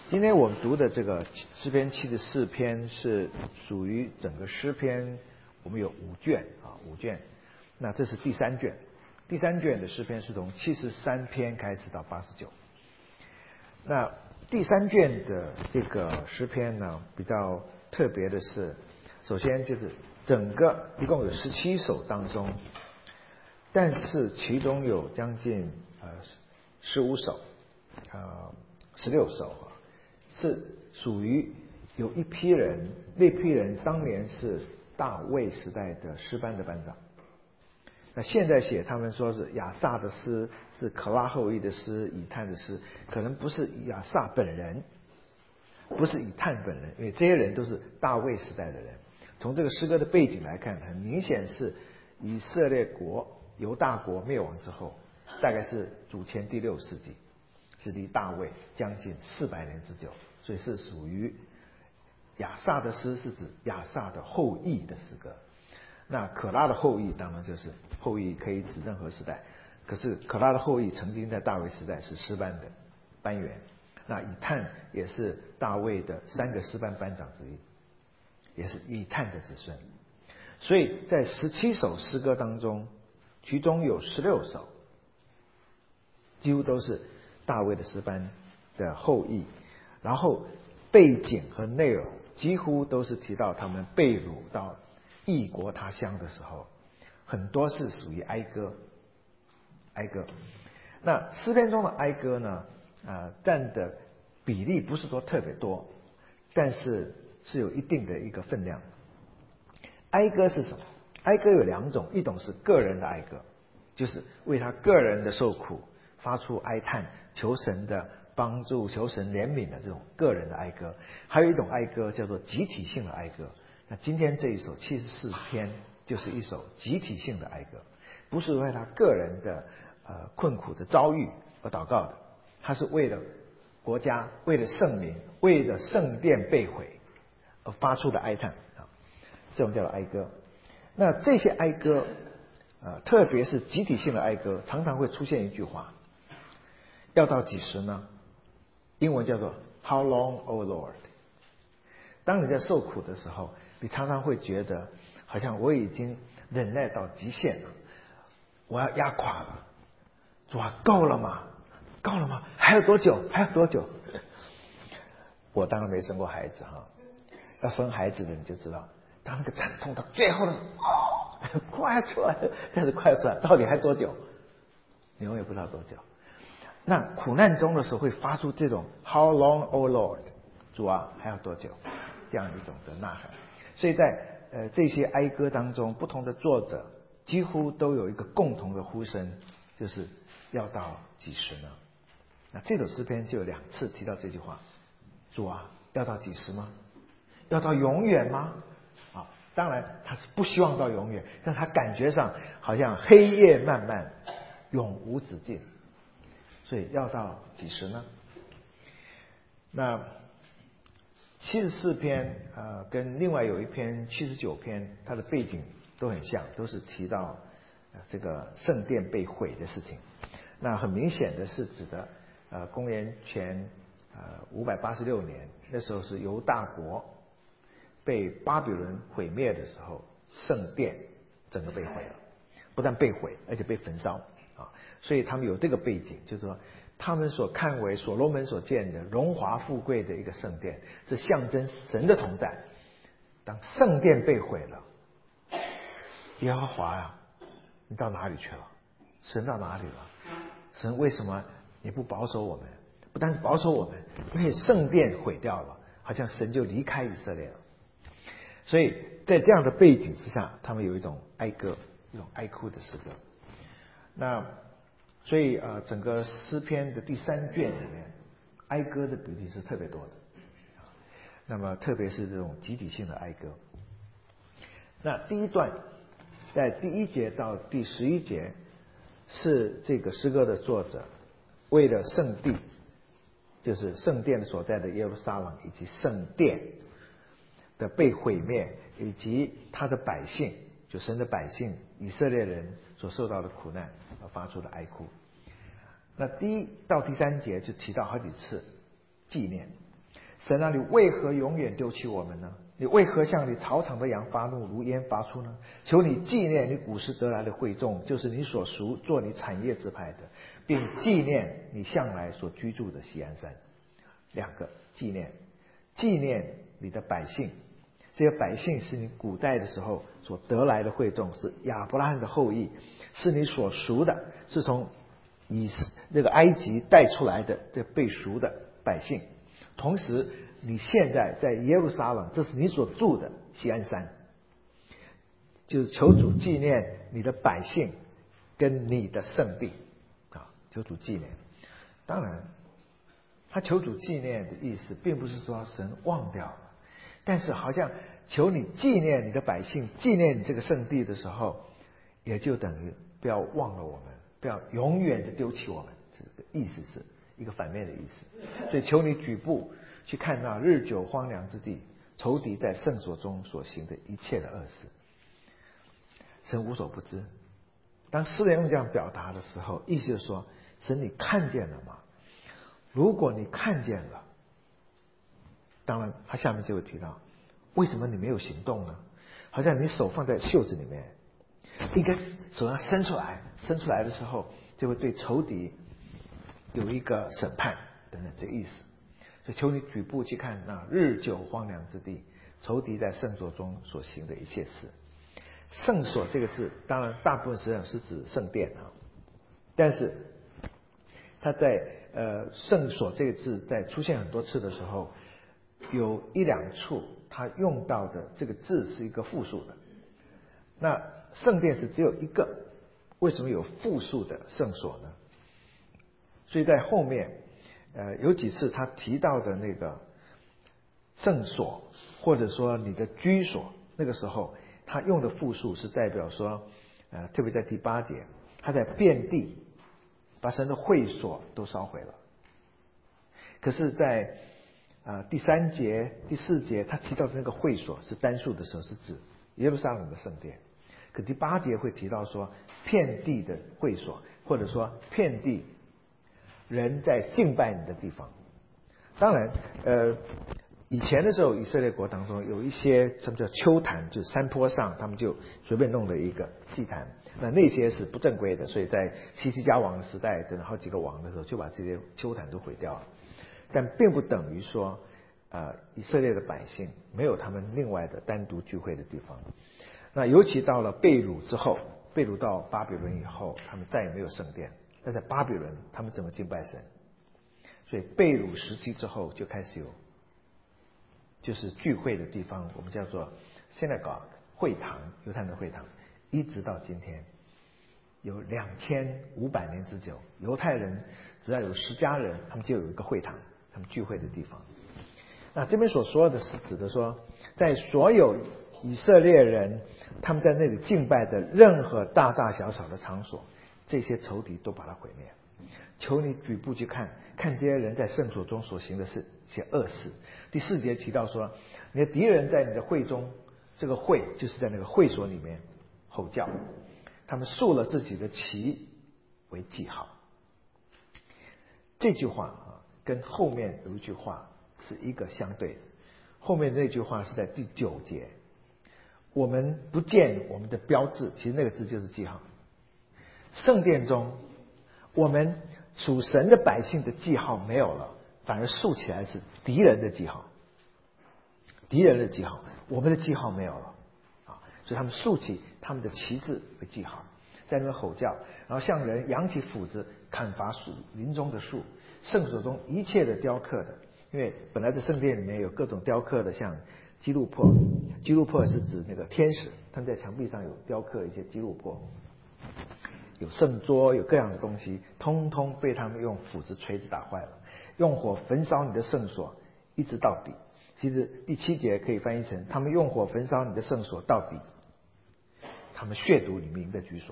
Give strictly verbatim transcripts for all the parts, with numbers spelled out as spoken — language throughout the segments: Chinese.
今天我们读的这个诗篇七十四篇是属于整个诗篇，我们有五卷啊，五卷。那这是第三卷，第三卷的诗篇是从七十三篇开始到八十九。那第三卷的这个诗篇呢，比较特别的是，首先就是整个一共有十七首当中，但是其中有将近呃十五首，呃十六首啊。是属于有一批人，那批人当年是大卫时代的诗班的班长。那现在写他们说是亚萨的诗，是可拉后裔的诗，以探的诗，可能不是亚萨本人，不是以探本人，因为这些人都是大卫时代的人。从这个诗歌的背景来看，很明显是以色列国犹大国灭亡之后，大概是主前第六世纪。是离大卫将近四百年之久，所以是属于亚萨的诗，是指亚萨的后裔的诗歌。那可拉的后裔当然就是后裔，可以指任何时代。可是可拉的后裔曾经在大卫时代是诗班的班员，那以探也是大卫的三个诗班班长之一，也是以探的子孙。所以在十七首诗歌当中，其中有十六首几乎都是大卫的诗班的后裔，然后背景和内容几乎都是提到他们被掳到异国他乡的时候，很多是属于哀歌。哀歌，那诗篇中的哀歌呢，呃，占的比例不是说特别多，但是是有一定的一个分量。哀歌是什么？哀歌有两种，一种是个人的哀歌，就是为他个人的受苦发出哀叹，求神的帮助，求神怜悯的这种个人的哀歌。还有一种哀歌叫做集体性的哀歌。那今天这一首七十四篇就是一首集体性的哀歌，不是为他个人的呃困苦的遭遇而祷告的，他是为了国家，为了圣民，为了圣殿被毁而发出的哀叹啊，这种叫做哀歌。那这些哀歌呃，特别是集体性的哀歌，常常会出现一句话，要到几时呢？英文叫做 How long, O Lord？ 当你在受苦的时候，你常常会觉得好像我已经忍耐到极限了，我要压垮了。主啊，够了吗？够了吗？还有多久？还有多久？我当然没生过孩子哈，要生孩子的你就知道，当那个惨痛到最后的时候，哦，快出来了，但是快出来，到底还多久？你永远不知道多久。那苦难中的时候会发出这种 How long, O Lord？ 主啊，还要多久？这样一种的呐喊。所以在呃这些哀歌当中，不同的作者几乎都有一个共同的呼声，就是要到几时呢？那这首诗篇就有两次提到这句话：主啊，要到几时吗？要到永远吗？啊，当然他是不希望到永远，但他感觉上好像黑夜漫漫，永无止境。所以要到几时呢？那七十四篇呃，跟另外有一篇七十九篇，它的背景都很像，都是提到、呃、这个圣殿被毁的事情。那很明显的是指的呃公元前呃五百八十六年，那时候是犹大国被巴比伦毁灭的时候，圣殿整个被毁了，不但被毁，而且被焚烧啊。所以他们有这个背景，就是说他们所看为所罗门所建的荣华富贵的一个圣殿，这象征神的同在。当圣殿被毁了，耶和华呀、啊，你到哪里去了？神到哪里了？神为什么你不保守我们？不但是保守我们，因为圣殿毁掉了，好像神就离开以色列了。所以在这样的背景之下，他们有一种哀歌，一种哀哭的诗歌。那所以呃，整个诗篇的第三卷里面，哀歌的比例是特别多的。那么特别是这种集体性的哀歌。那第一段在第一节到第十一节，是这个诗歌的作者为了圣地，就是圣殿所在的耶路撒冷以及圣殿的被毁灭，以及他的百姓，就神的百姓以色列人所受到的苦难而发出的哀哭。那第一到第三节就提到好几次纪念， 神啊，你为何永远丢弃我们呢？你为何向你草场的羊发怒，如烟发出呢？求你纪念你古时得来的会众，就是你所赎做你产业之派的，并纪念你向来所居住的锡安山。两个纪念，纪念你的百姓，这些百姓是你古代的时候所得来的会众，是亚伯拉罕的后裔，是你所赎的，是从以那个埃及带出来的这被赎的百姓。同时你现在在耶路撒冷，这是你所住的锡安山，就是求主纪念你的百姓跟你的圣地啊，求主纪念。当然他求主纪念的意思并不是说神忘掉了，但是好像求你纪念你的百姓，纪念你这个圣地的时候，也就等于不要忘了我们，不要永远的丢弃我们，这个意思是一个反面的意思。所以求你举步去看那日久荒凉之地，仇敌在圣所中所行的一切的恶事。神无所不知。当诗人用这样表达的时候，意思就是说，神你看见了吗？如果你看见了，当然他下面就会提到，为什么你没有行动呢？好像你手放在袖子里面，应该手要伸出来，伸出来的时候就会对仇敌有一个审判等等，这个意思。所以求你举步去看那日久荒凉之地，仇敌在圣所中所行的一切事。圣所这个字，当然大部分实际上是指圣殿啊，但是它在呃圣所这个字在出现很多次的时候，有一两处它用到的这个字是一个复数的。那圣殿是只有一个，为什么有复数的圣所呢？所以在后面呃有几次他提到的那个圣所，或者说你的居所，那个时候他用的复数是代表说呃特别在第八节，他在遍地把神的会所都烧毁了。可是在呃第三节第四节他提到的那个会所是单数的时候，是指耶路撒冷的圣殿。可第八节会提到说遍地的会所，或者说遍地人在敬拜你的地方。当然呃以前的时候以色列国当中有一些什么叫丘坛，就是山坡上他们就随便弄了一个祭坛，那那些是不正规的，所以在西西家王时代等好几个王的时候就把这些丘坛都毁掉了。但并不等于说呃以色列的百姓没有他们另外的单独聚会的地方。那尤其到了被掳之后，被掳到巴比伦以后，他们再也没有圣殿。但在巴比伦他们怎么敬拜神？所以被掳时期之后就开始有就是聚会的地方，我们叫做 synagogue 会堂，犹太人的会堂，一直到今天有两千五百年之久。犹太人只要有十家人，他们就有一个会堂，他们聚会的地方。那这边所说的是指的说，在所有以色列人他们在那里敬拜的任何大大小小的场所，这些仇敌都把它毁灭。求你举步去看，看这些人在圣所中所行的是一些恶事。第四节提到说，你的敌人在你的会中，这个会就是在那个会所里面吼叫，他们竖了自己的旗为记号。这句话啊，跟后面有一句话是一个相对的。后面那句话是在第九节，我们不见我们的标志，其实那个字就是记号。圣殿中我们属神的百姓的记号没有了，反而竖起来是敌人的记号，敌人的记号，我们的记号没有了啊！所以他们竖起他们的旗帜为记号，在那边吼叫，然后向人扬起斧子砍伐树林中的树，圣所中一切的雕刻的，因为本来的圣殿里面有各种雕刻的，像基路伯，基路伯是指那个天使，他们在墙壁上有雕刻一些基路伯。有圣桌，有各样的东西，通通被他们用斧子锤子打坏了，用火焚烧你的圣所一直到底。其实第七节可以翻译成他们用火焚烧你的圣所到底，他们亵渎你名的居所。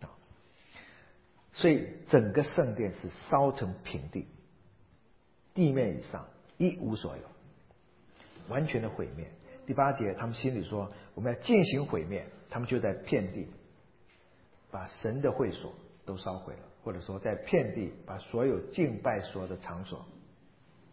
所以整个圣殿是烧成平地，地面以上一无所有，完全的毁灭。第八节他们心里说我们要进行毁灭，他们就在遍地把神的会所都烧毁了，或者说在遍地把所有敬拜所的场所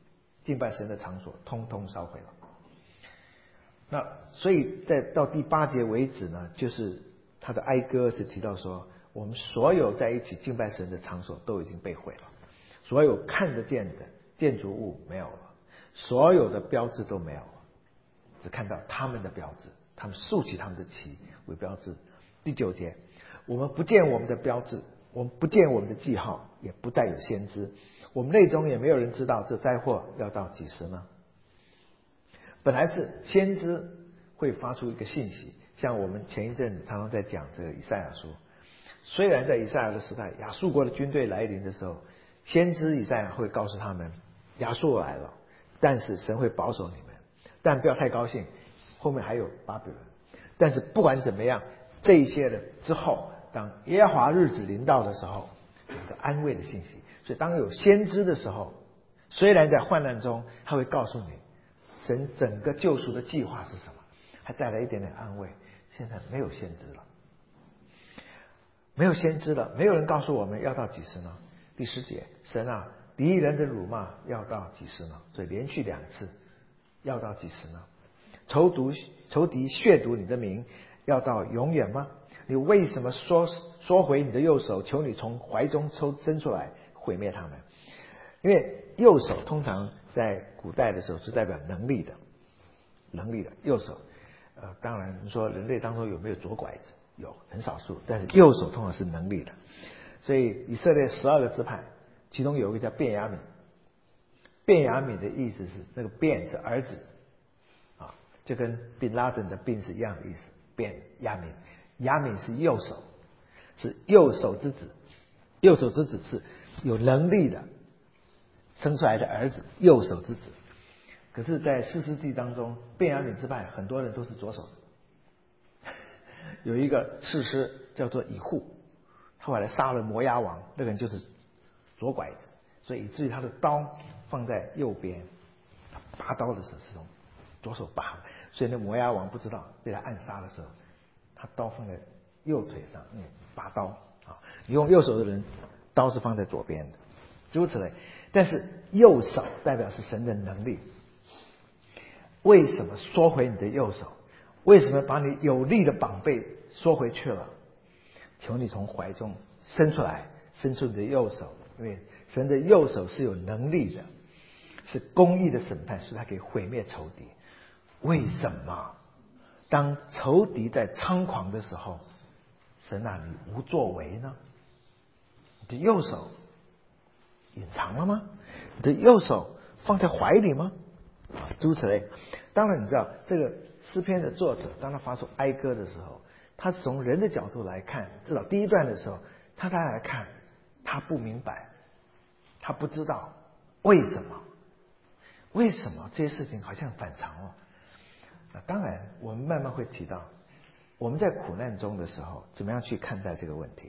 敬拜神的场所通通烧毁了。那所以在到第八节为止呢，就是他的哀歌是提到说，我们所有在一起敬拜神的场所都已经被毁了，所有看得见的建筑物没有了，所有的标志都没有了，只看到他们的标志，他们竖起他们的旗为标志。第九节，我们不见我们的标志，我们不见我们的记号，也不再有先知，我们内中也没有人知道这灾祸要到几时呢？本来是先知会发出一个信息，像我们前一阵子常常在讲这个以赛亚书，虽然在以赛亚的时代，亚述国的军队来临的时候，先知以赛亚会告诉他们亚述来了，但是神会保守你们，但不要太高兴，后面还有巴比伦。但是不管怎么样，这一些的之后，当耶和华日子临到的时候，有一个安慰的信息。所以当有先知的时候，虽然在患难中，他会告诉你神整个救赎的计划是什么，还带来一点点安慰。现在没有先知了，没有先知了，没有人告诉我们要到几时呢？第十节，神啊，敌人的辱骂要到几时呢？所以连续两次，要到几时呢？仇毒仇敌亵渎你的名，要到永远吗？你为什么缩缩回你的右手？求你从怀中抽伸出来，毁灭他们。因为右手通常在古代的时候是代表能力的，能力的右手。呃，当然你说人类当中有没有左拐子？有，很少数，但是右手通常是能力的。所以以色列十二个支派，其中有一个叫便雅悯。便雅悯的意思是那个便是儿子啊，就跟 bin Laden 的 bin 是一样的意思。便雅悯，雅悯是右手，是右手之子，右手之子是有能力的生出来的儿子，右手之子。可是在士师记当中，便雅悯支派很多人都是左手的。有一个士师叫做以户，他后来杀了摩押王，那个人就是左拐子，所以以至于他的刀放在右边，拔刀的时候是从左手拔，所以那摩押王不知道，被他暗杀的时候，他刀放在右腿上，嗯，拔刀啊。你用右手的人，刀是放在左边的，诸如此类。但是右手代表是神的能力。为什么缩回你的右手？为什么把你有力的膀臂缩回去了？求你从怀中伸出来，伸出你的右手，因为神的右手是有能力的，是公义的审判，所以他可以毁灭仇敌。为什么当仇敌在猖狂的时候，神啊，你无作为呢？你的右手隐藏了吗？你的右手放在怀里吗？诸如此类。当然你知道这个诗篇的作者当他发出哀歌的时候，他是从人的角度来看，至少第一段的时候他他来看，他不明白，他不知道为什么为什么这些事情好像反常了。那当然我们慢慢会提到我们在苦难中的时候怎么样去看待这个问题。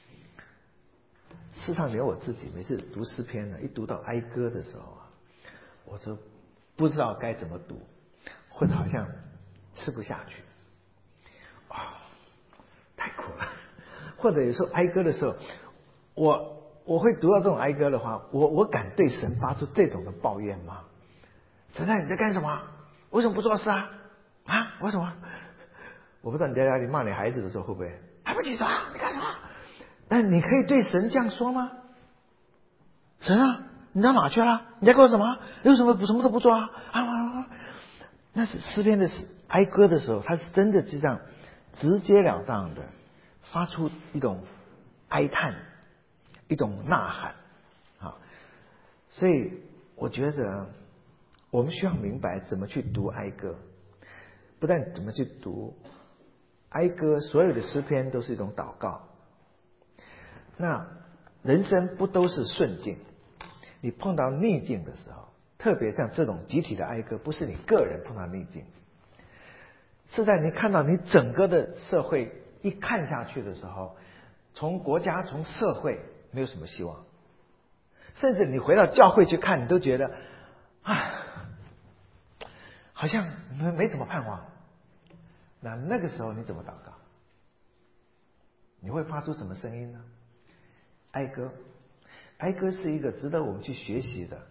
事实上连我自己每次读诗篇呢，一读到哀歌的时候啊，我就不知道该怎么读，或者好像吃不下去啊，太苦了。或者有时候哀歌的时候，我我会读到这种哀歌的话，我我敢对神发出这种的抱怨吗？神啊，你在干什么？为什么不做事啊？啊，为什么？我不知道你在家里骂你孩子的时候会不会还不起床？你干什么？但你可以对神这样说吗？神啊，你到哪去了？你在干什么？为什么不什么都不做啊？啊，那是诗篇的哀歌的时候，他是真的就这样直截了当的发出一种哀叹，一种呐喊啊。所以我觉得我们需要明白怎么去读哀歌，不但怎么去读哀歌，所有的诗篇都是一种祷告。那人生不都是顺境，你碰到逆境的时候，特别像这种集体的哀歌，不是你个人碰到逆境，是在你看到你整个的社会一看下去的时候，从国家从社会没有什么希望，甚至你回到教会去看，你都觉得啊，好像没没怎么盼望。那那个时候你怎么祷告？你会发出什么声音呢？哀歌，哀歌是一个值得我们去学习的。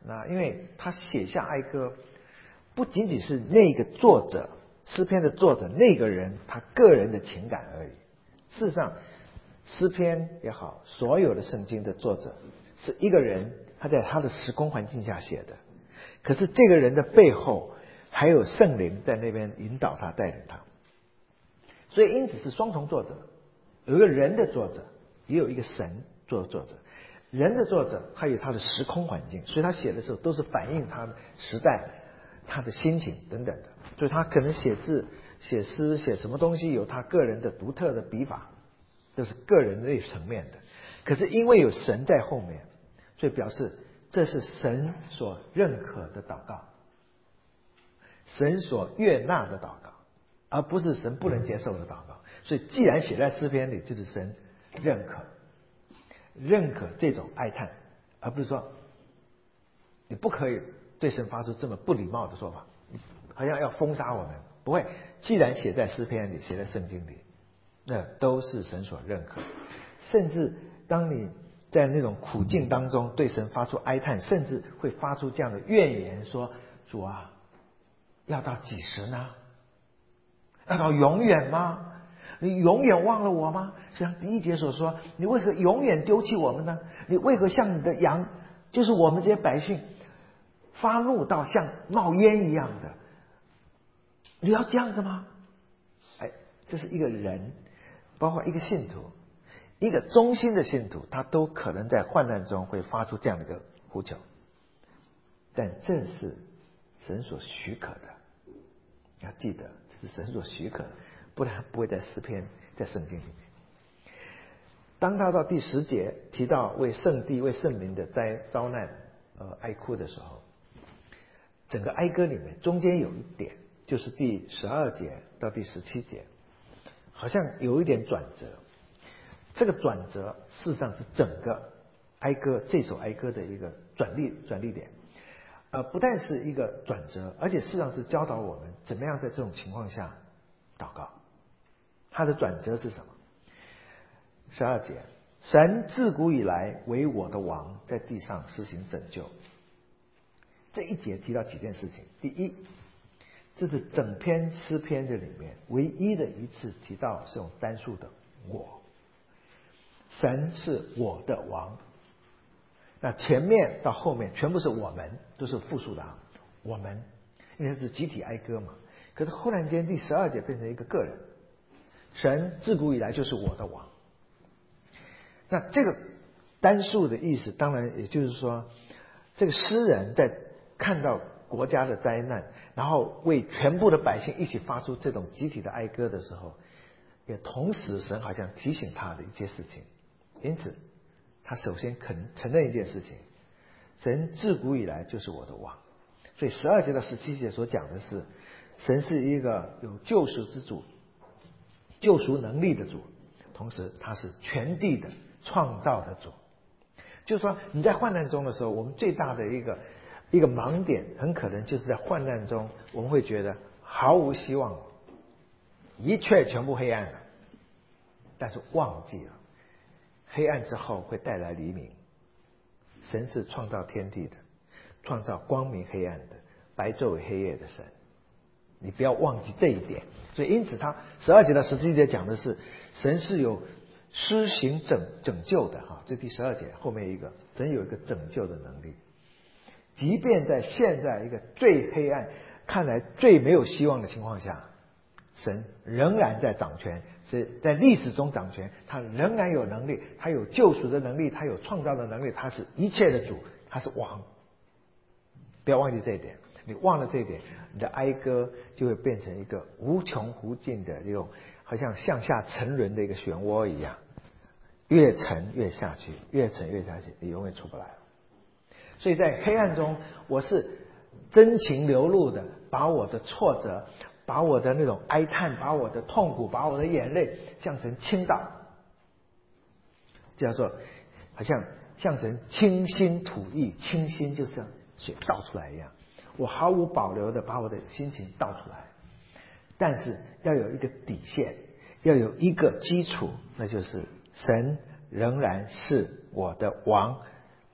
那因为他写下哀歌，不仅仅是那个作者诗篇的作者那个人他个人的情感而已。事实上，诗篇也好，所有的圣经的作者是一个人，他在他的时空环境下写的。可是这个人的背后还有圣灵在那边引导他、带领他，所以因此是双重作者，有一个人的作者，也有一个神做作者。人的作者他有他的时空环境，所以他写的时候都是反映他的时代、他的心情等等的，所以他可能写字、写诗、写什么东西有他个人的独特的笔法，都是个人类层面的。可是因为有神在后面，所以表示这是神所认可的祷告，神所悦纳的祷告，而不是神不能接受的祷告。所以既然写在诗篇里，就是神认可认可这种哀叹，而不是说你不可以对神发出这么不礼貌的说法，好像要封杀我们。不会，既然写在诗篇里，写在圣经里，那都是神所认可。甚至当你在那种苦境当中对神发出哀叹，甚至会发出这样的怨言，说主啊，要到几时呢？要到永远吗？你永远忘了我吗？像第一节所说，你为何永远丢弃我们呢？你为何像你的羊，就是我们这些百姓，发怒到像冒烟一样的？你要这样子吗？哎，这是一个人，包括一个信徒，一个忠心的信徒，他都可能在患难中会发出这样的一个呼求。但这是神所许可的，要记得这是神所许可的，不然不会在诗篇在圣经里面。当他到第十节提到为圣地为圣民的灾遭难呃哀哭的时候，整个哀歌里面中间有一点，就是第十二节到第十七节，好像有一点转折。这个转折事实上是整个哀歌这首哀歌的一个转捩转捩点。呃，不但是一个转折，而且事实上是教导我们怎么样在这种情况下祷告。它的转折是什么？十二节，神自古以来为我的王，在地上施行拯救。这一节提到几件事情。第一，这是整篇诗篇的里面唯一的一次提到是用单数的我，神是我的王。那前面到后面全部是我们，都是复数的啊，我们，因为是集体哀歌嘛。可是忽然间第十二节变成一个个人，神自古以来就是我的王。那这个单数的意思，当然也就是说，这个诗人在看到国家的灾难，然后为全部的百姓一起发出这种集体的哀歌的时候，也同时神好像提醒他的一些事情。因此他首先肯承认一件事情，神自古以来就是我的王。所以十二节到十七节所讲的是，神是一个有救赎之主，救赎能力的主，同时他是全地的创造的主。就是说你在患难中的时候，我们最大的一个一个盲点，很可能就是在患难中我们会觉得毫无希望，一切全部黑暗了，但是忘记了黑暗之后会带来黎明。神是创造天地的，创造光明黑暗的，白昼为黑夜的神，你不要忘记这一点。所以因此他十二节到十七节讲的是神是有施行拯拯救的哈，这第十二节后面一个，神有一个拯救的能力，即便在现在一个最黑暗、看来最没有希望的情况下，神仍然在掌权，是在历史中掌权，他仍然有能力，他有救赎的能力，他有创造的能力，他是一切的主，他是王。不要忘记这一点，你忘了这一点，你的哀歌就会变成一个无穷无尽的这种好像向下沉沦的一个漩涡一样，越沉越下去，越沉越下去，你永远出不来了。所以在黑暗中，我是真情流露的，把我的挫折，把我的那种哀叹，把我的痛苦，把我的眼泪向神倾倒，叫做好像向神倾心吐意，倾心就像水倒出来一样，我毫无保留的把我的心情倒出来。但是要有一个底线，要有一个基础，那就是神仍然是我的王，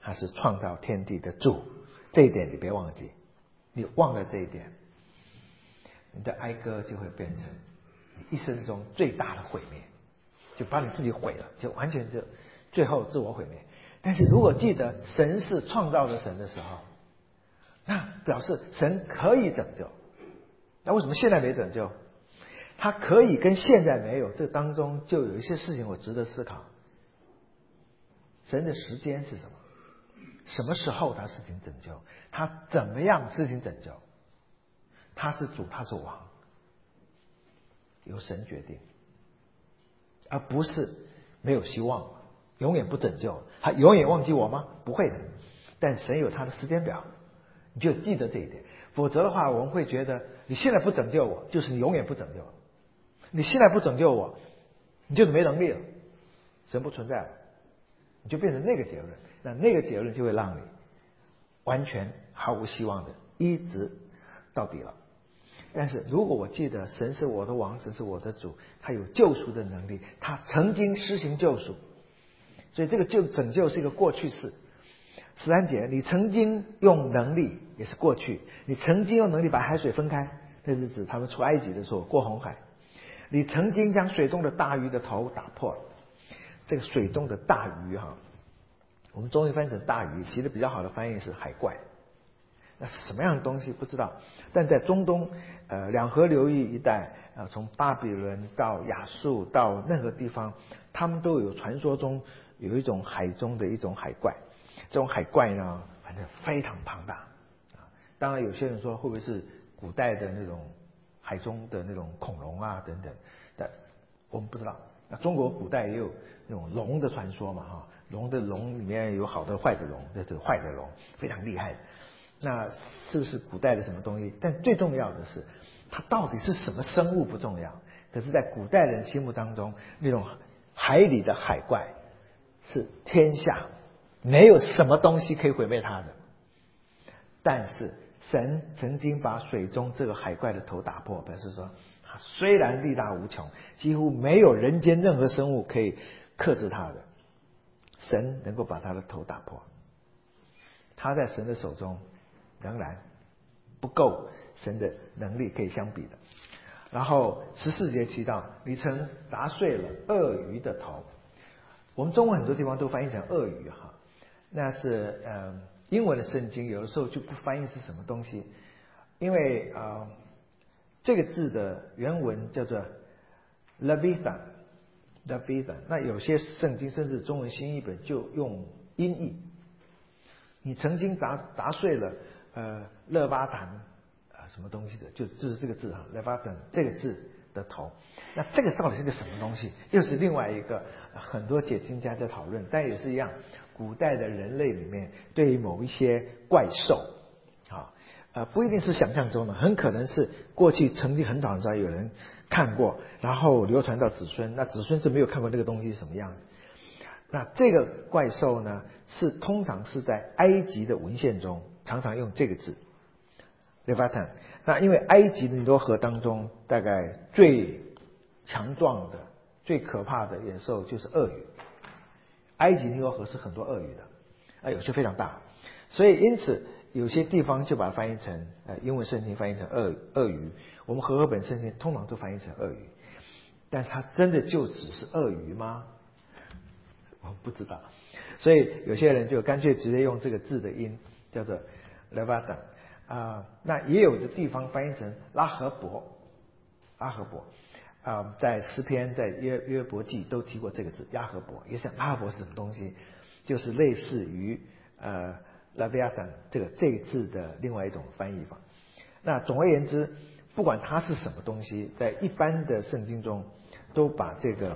他是创造天地的主，这一点你别忘记。你忘了这一点，你的哀歌就会变成你一生中最大的毁灭，就把你自己毁了，就完全就最后自我毁灭。但是如果记得神是创造的神的时候，那表示神可以拯救。那为什么现在没拯救？他可以跟现在没有，这当中就有一些事情我值得思考。神的时间是什么？什么时候他施行拯救？他怎么样施行拯救？他是主，他是王，由神决定，而不是没有希望，永远不拯救。他永远忘记我吗？不会的。但神有他的时间表，你就记得这一点。否则的话，我们会觉得你现在不拯救我，就是你永远不拯救我。你现在不拯救我，你就是没能力了，神不存在了，你就变成那个结论。那那个结论就会让你完全毫无希望的一直到底了。但是如果我记得神是我的王，神是我的主，他有救赎的能力，他曾经施行救赎，所以这个救拯救是一个过去式。十三节，你曾经用能力也是过去，你曾经用能力把海水分开，那是指他们出埃及的时候过红海。你曾经将水中的大鱼的头打破了。这个水中的大鱼哈，我们中文翻译成大鱼，其实比较好的翻译是海怪。那是什么样的东西不知道，但在中东呃两河流域一带呃从巴比伦到亚述到任何地方，他们都有传说中有一种海中的一种海怪。这种海怪呢，反正非常庞大啊。当然有些人说会不会是古代的那种海中的那种恐龙啊等等，但我们不知道。那中国古代也有那种龙的传说嘛哈，龙的龙里面有好的坏的龙，这是坏的龙，非常厉害的。那是不是古代的什么东西？但最重要的是，它到底是什么生物不重要，可是在古代人心目当中，那种海里的海怪是天下没有什么东西可以毁灭它的。但是神曾经把水中这个海怪的头打破，表示说它虽然力大无穷，几乎没有人间任何生物可以克制它的，神能够把它的头打破。它在神的手中仍然不够神的能力可以相比的。然后十四节提到，你曾砸碎了鳄鱼的头。我们中文很多地方都翻译成鳄鱼哈，那是呃英文的圣经有的时候就不翻译是什么东西，因为呃这个字的原文叫做 Leviathan Leviathan， 那有些圣经甚至中文新译本就用音译。你曾经砸砸碎了呃勒巴坦啊、呃、什么东西的，就就是这个字哈，勒巴坦这个字的头。那这个到底是个什么东西？又是另外一个、呃、很多解经家在讨论，但也是一样，古代的人类里面对于某一些怪兽啊呃不一定是想象中的，很可能是过去曾经很早很早有人看过，然后流传到子孙，那子孙是没有看过这个东西是什么样子。那这个怪兽呢，是通常是在埃及的文献中常常用这个字 Leviathan。 那因为埃及的尼罗河当中大概最强壮的最可怕的野兽就是鳄鱼，埃及尼罗河是很多鳄鱼的啊，有些非常大，所以因此有些地方就把它翻译成呃英文圣经翻译成鳄鳄鱼，我们和合本圣经通常都翻译成鳄鱼。但是它真的就只是鳄鱼吗？我不知道，所以有些人就干脆直接用这个字的音叫做 Leviathan 啊、呃，那也有的地方翻译成拉合伯，拉合伯啊、呃，在诗篇在约约伯记都提过这个字拉合伯，也想拉合伯是什么东西，就是类似于呃 Leviathan 这个这个字的另外一种翻译法。那总而言之，不管它是什么东西，在一般的圣经中都把这个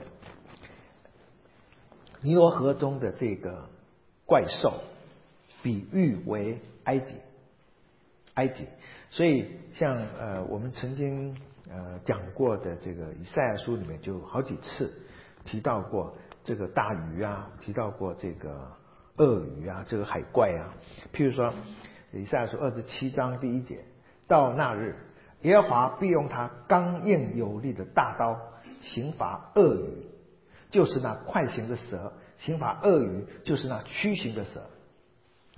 尼罗河中的这个怪兽比喻为埃及，埃及。所以像呃我们曾经呃讲过的这个以赛亚书里面就好几次提到过这个大鱼啊，提到过这个鳄鱼啊，这个海怪啊。譬如说以赛亚书二十七章第一节，到那日耶和华必用他刚硬有力的大刀刑罚鳄鱼，就是那快行的蛇，刑罚鳄鱼就是那屈行的蛇。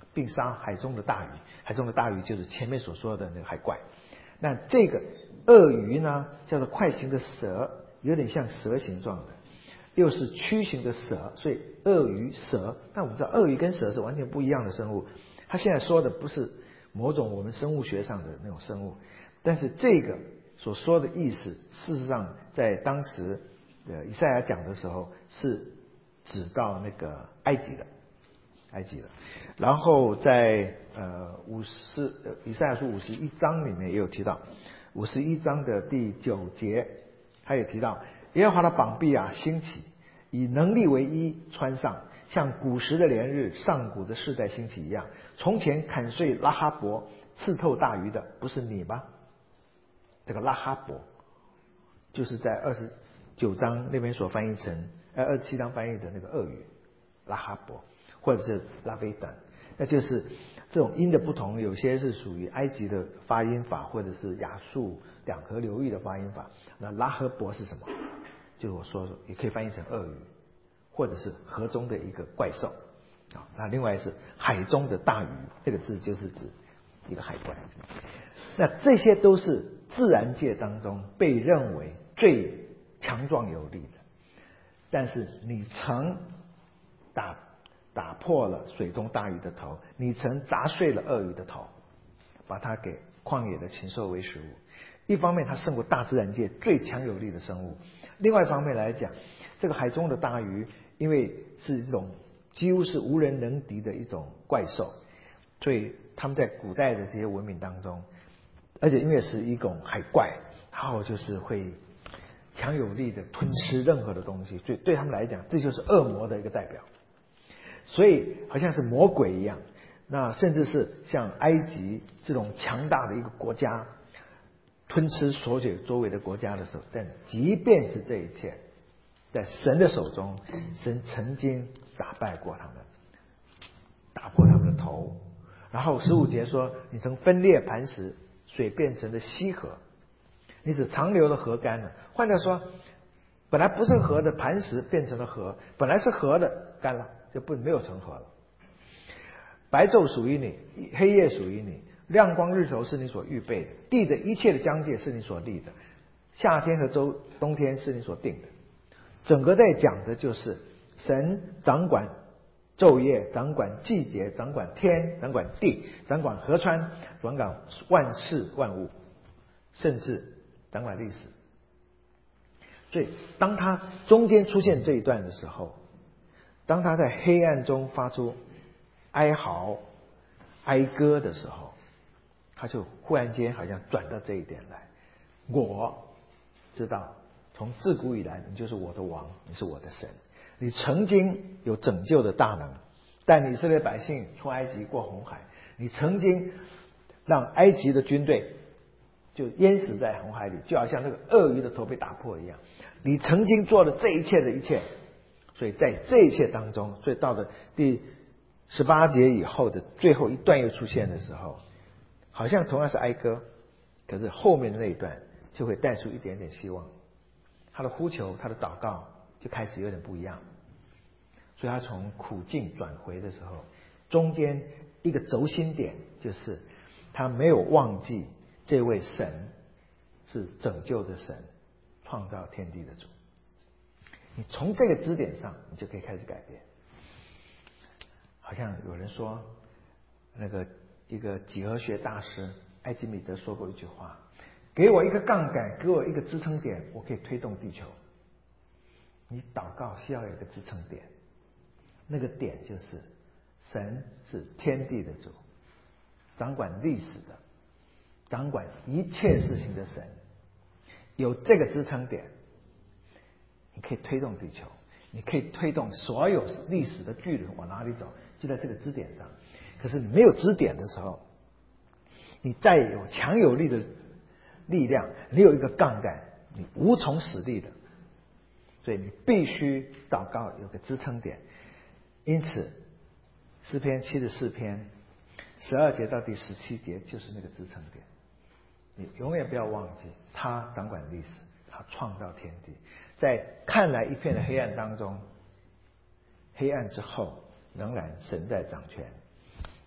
并杀海中的大鱼。海中的大鱼就是前面所说的那个海怪。那这个鳄鱼呢，叫做快行的蛇，有点像蛇形状的，又是曲形的蛇，所以鳄鱼蛇。但我们知道鳄鱼跟蛇是完全不一样的生物。他现在说的不是某种我们生物学上的那种生物，但是这个所说的意思，事实上在当时的以赛亚讲的时候，是指到那个埃及的，埃及的。然后在呃五十呃以赛亚书五十一章里面也有提到，五十一章的第九节，他也提到耶和华的膀臂啊兴起，以能力为衣穿上，像古时的连日，上古的世代兴起一样。从前砍碎拉哈伯，刺透大鱼的，不是你吗？这个拉哈伯，就是在二十九章那边所翻译成，呃，二十七章翻译的那个鳄鱼，拉哈伯，或者是拉菲丹，那就是这种音的不同，有些是属于埃及的发音法，或者是亚述两河流域的发音法。那拉哈伯是什么？就是我说说，也可以翻译成鳄鱼，或者是河中的一个怪兽。啊，那另外是海中的大鱼，这个字就是指一个海怪。那这些都是自然界当中被认为最强壮有力的，但是你曾打打破了水中大鱼的头，你曾砸碎了鳄鱼的头，把它给旷野的禽兽为食物。一方面它胜过大自然界最强有力的生物，另外一方面来讲，这个海中的大鱼因为是一种几乎是无人能敌的一种怪兽，所以他们在古代的这些文明当中，而且因为是一种海怪，然后就是会强有力的吞吃任何的东西，所以对他们来讲，这就是恶魔的一个代表。所以好像是魔鬼一样，那甚至是像埃及这种强大的一个国家，吞吃所有周围的国家的时候，但即便是这一切，在神的手中，神曾经打败过他们，打破他们的头。然后十五节说，你曾分裂磐石，水变成了溪河，你只长流的河干了。换句话说，本来不是河的磐石变成了河，本来是河的干了，就不没有成河了。白昼属于你，黑夜属于你，亮光日头是你所预备的，地的一切的疆界是你所立的，夏天和周冬天是你所定的。整个在讲的就是神掌管昼夜，掌管季节，掌管天，掌管地，掌管河川，掌管万事万物，甚至掌管历史。所以当他中间出现这一段的时候，当他在黑暗中发出哀嚎哀歌的时候，他就忽然间好像转到这一点来。我知道从自古以来你就是我的王，你是我的神，你曾经有拯救的大能，带以色列百姓出埃及过红海，你曾经让埃及的军队就淹死在红海里，就好像那个鳄鱼的头被打破一样，你曾经做了这一切的一切。所以在这一切当中，所以到了第十八节以后的最后一段又出现的时候，好像同样是哀歌，可是后面的那一段就会带出一点点希望。他的呼求，他的祷告就开始有点不一样。所以他从苦境转回的时候，中间一个轴心点就是他没有忘记这位神是拯救的神，创造天地的主。你从这个支点上，你就可以开始改变。好像有人说，那个一个几何学大师艾基米德说过一句话：给我一个杠杆，给我一个支撑点，我可以推动地球。你祷告需要有一个支撑点，那个点就是神是天地的主，掌管历史的，掌管一切事情的神。有这个支撑点，你可以推动地球，你可以推动所有历史的巨轮往哪里走，就在这个支点上。可是你没有支点的时候，你再有强有力的力量，你有一个杠杆，你无从使力的。所以你必须祷告有个支撑点。因此诗篇七十四篇十二节到第十七节就是那个支撑点。你永远不要忘记，他掌管历史，他创造天地，在看来一片的黑暗当中，黑暗之后仍然神在掌权。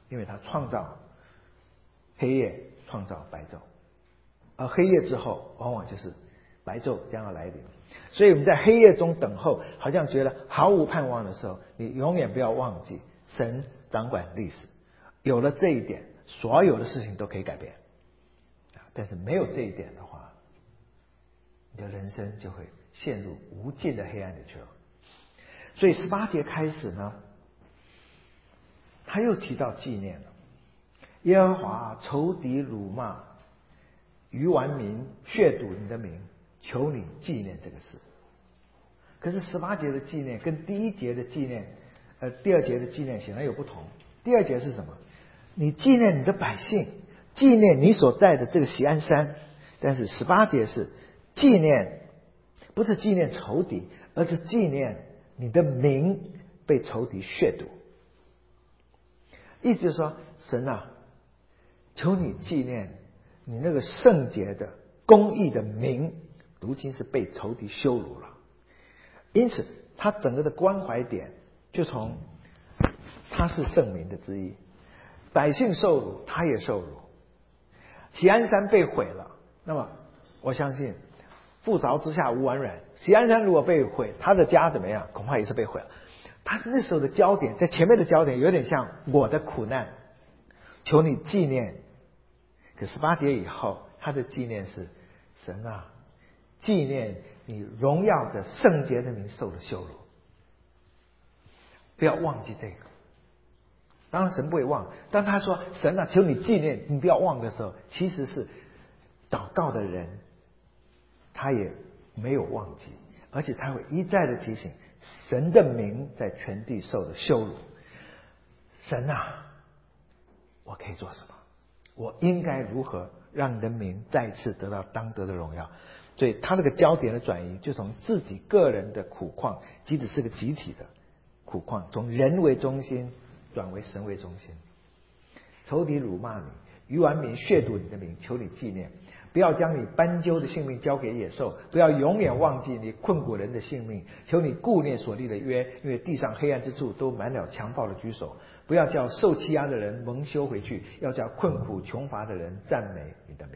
因为他创造黑夜，创造白昼，而黑夜之后往往就是白昼将要来临。所以我们在黑夜中等候，好像觉得毫无盼望的时候，你永远不要忘记神掌管历史。有了这一点，所有的事情都可以改变。但是没有这一点的话，你的人生就会陷入无尽的黑暗里去了。所以十八节开始呢，他又提到纪念了。耶和华仇敌辱骂愚顽民，亵渎你的名，求你纪念这个事。可是十八节的纪念跟第一节的纪念，呃，第二节的纪念显然有不同。第二节是什么？你纪念你的百姓，纪念你所在的这个锡安山。但是十八节是纪念，不是纪念仇敌，而是纪念你的名被仇敌亵渎。意思就是说，神啊，求你纪念你那个圣洁的公义的名，如今是被仇敌羞辱了。因此他整个的关怀点就从他是圣民的之一，百姓受辱他也受辱，锡安山被毁了，那么我相信覆巢之下无完卵，锡安山如果被毁，他的家怎么样？恐怕也是被毁了。他那时候的焦点，在前面的焦点有点像我的苦难，求你纪念。可十八节以后，他的纪念是神啊，纪念你荣耀的圣洁的名受了羞辱。不要忘记这个。当然神不会忘，当他说神啊，求你纪念，你不要忘的时候，其实是祷告的人他也没有忘记，而且他会一再的提醒神的名在全地受了羞辱。神啊，我可以做什么？我应该如何让你的名再次得到当得的荣耀？所以他这个焦点的转移，就从自己个人的苦况，即使是个集体的苦况，从人为中心转为神为中心。仇敌辱骂你，愚顽民亵渎你的名，求你纪念。不要将你斑鸠的性命交给野兽，不要永远忘记你困苦人的性命。求你顾念所立的约，因为地上黑暗之处都满了强暴的居所。不要叫受欺压的人蒙羞回去，要叫困苦穷乏的人赞美你的名。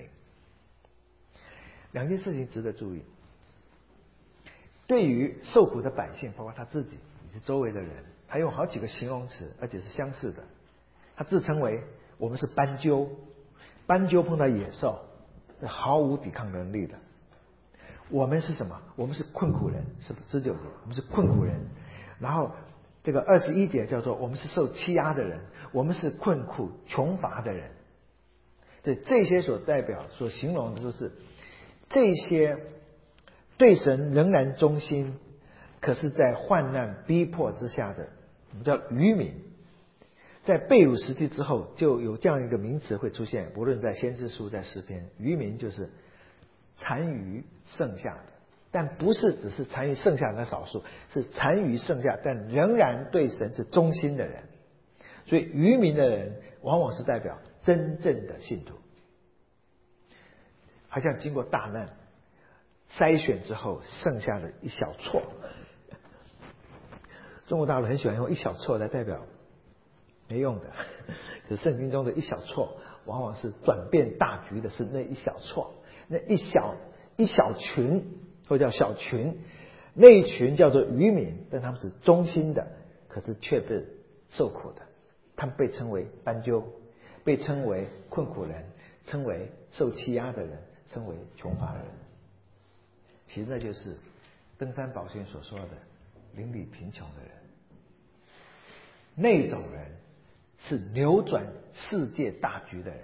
两件事情值得注意。对于受苦的百姓，包括他自己以及周围的人，他用好几个形容词，而且是相似的。他自称为我们是斑鸠，斑鸠碰到野兽毫无抵抗能力的。我们是什么？我们是困苦人，是十九节，我们是困苦人。然后这个二十一节叫做我们是受欺压的人，我们是困苦穷乏的人。对，这些所代表所形容的就是这些对神仍然忠心，可是在患难逼迫之下的我们叫愚民。在被掳时期之后，就有这样一个名词会出现，不论在先知书在诗篇，愚民就是残余剩下的，但不是只是残余剩下的少数，是残余剩下但仍然对神是忠心的人。所以愚民的人往往是代表真正的信徒，好像经过大难筛选之后剩下的一小撮。中国大陆很喜欢用一小撮来代表没用的，可是圣经中的一小撮往往是转变大局的，是那一小撮，那一小一小群或叫小群，那一群叫做愚民，但他们是忠心的，可是却被受苦的。他们被称为斑鸠，被称为困苦人，称为受欺压的人，称为穷乏的人。其实那就是登山宝训所说的邻里贫穷的人。那种人是扭转世界大局的人。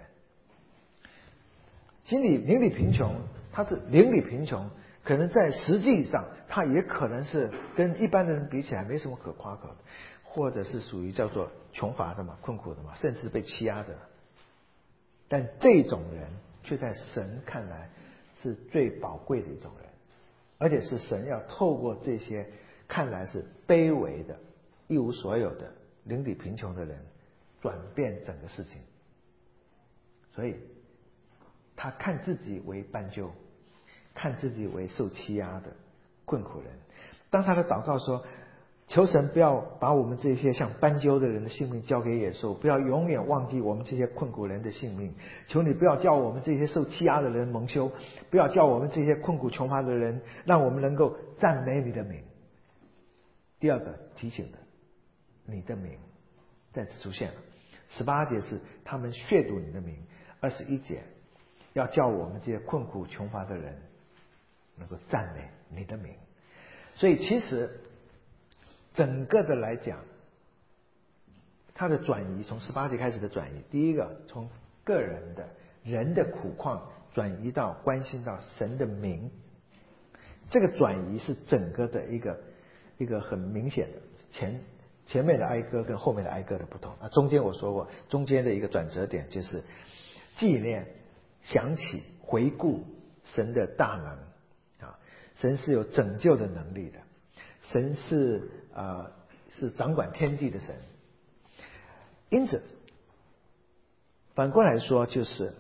心里邻里贫穷，他是邻里贫穷，可能在实际上他也可能是跟一般的人比起来没什么可夸口的，或者是属于叫做穷乏的嘛，困苦的嘛，甚至被欺压的。但这种人却在神看来是最宝贵的一种人，而且是神要透过这些看来是卑微的一无所有的邻里贫穷的人转变整个事情。所以他看自己为斑鸠，看自己为受欺压的困苦人。当他的祷告说求神不要把我们这些像斑鸠的人的性命交给野兽，不要永远忘记我们这些困苦人的性命。求你不要叫我们这些受欺压的人蒙羞，不要叫我们这些困苦穷乏的人，让我们能够赞美你的名。第二个提醒的，你的名再次出现了。十八节是他们亵渎你的名，二十一节要叫我们这些困苦穷乏的人能够赞美你的名。所以其实整个的来讲，它的转移从十八节开始的转移，第一个从个人的人的苦况转移到关心到神的名，这个转移是整个的一个一个很明显的前前面的哀歌跟后面的哀歌的不同啊。中间我说过，中间的一个转折点就是纪念、想起、回顾神的大能啊，神是有拯救的能力的，神是呃是掌管天地的神。因此反过来说，就是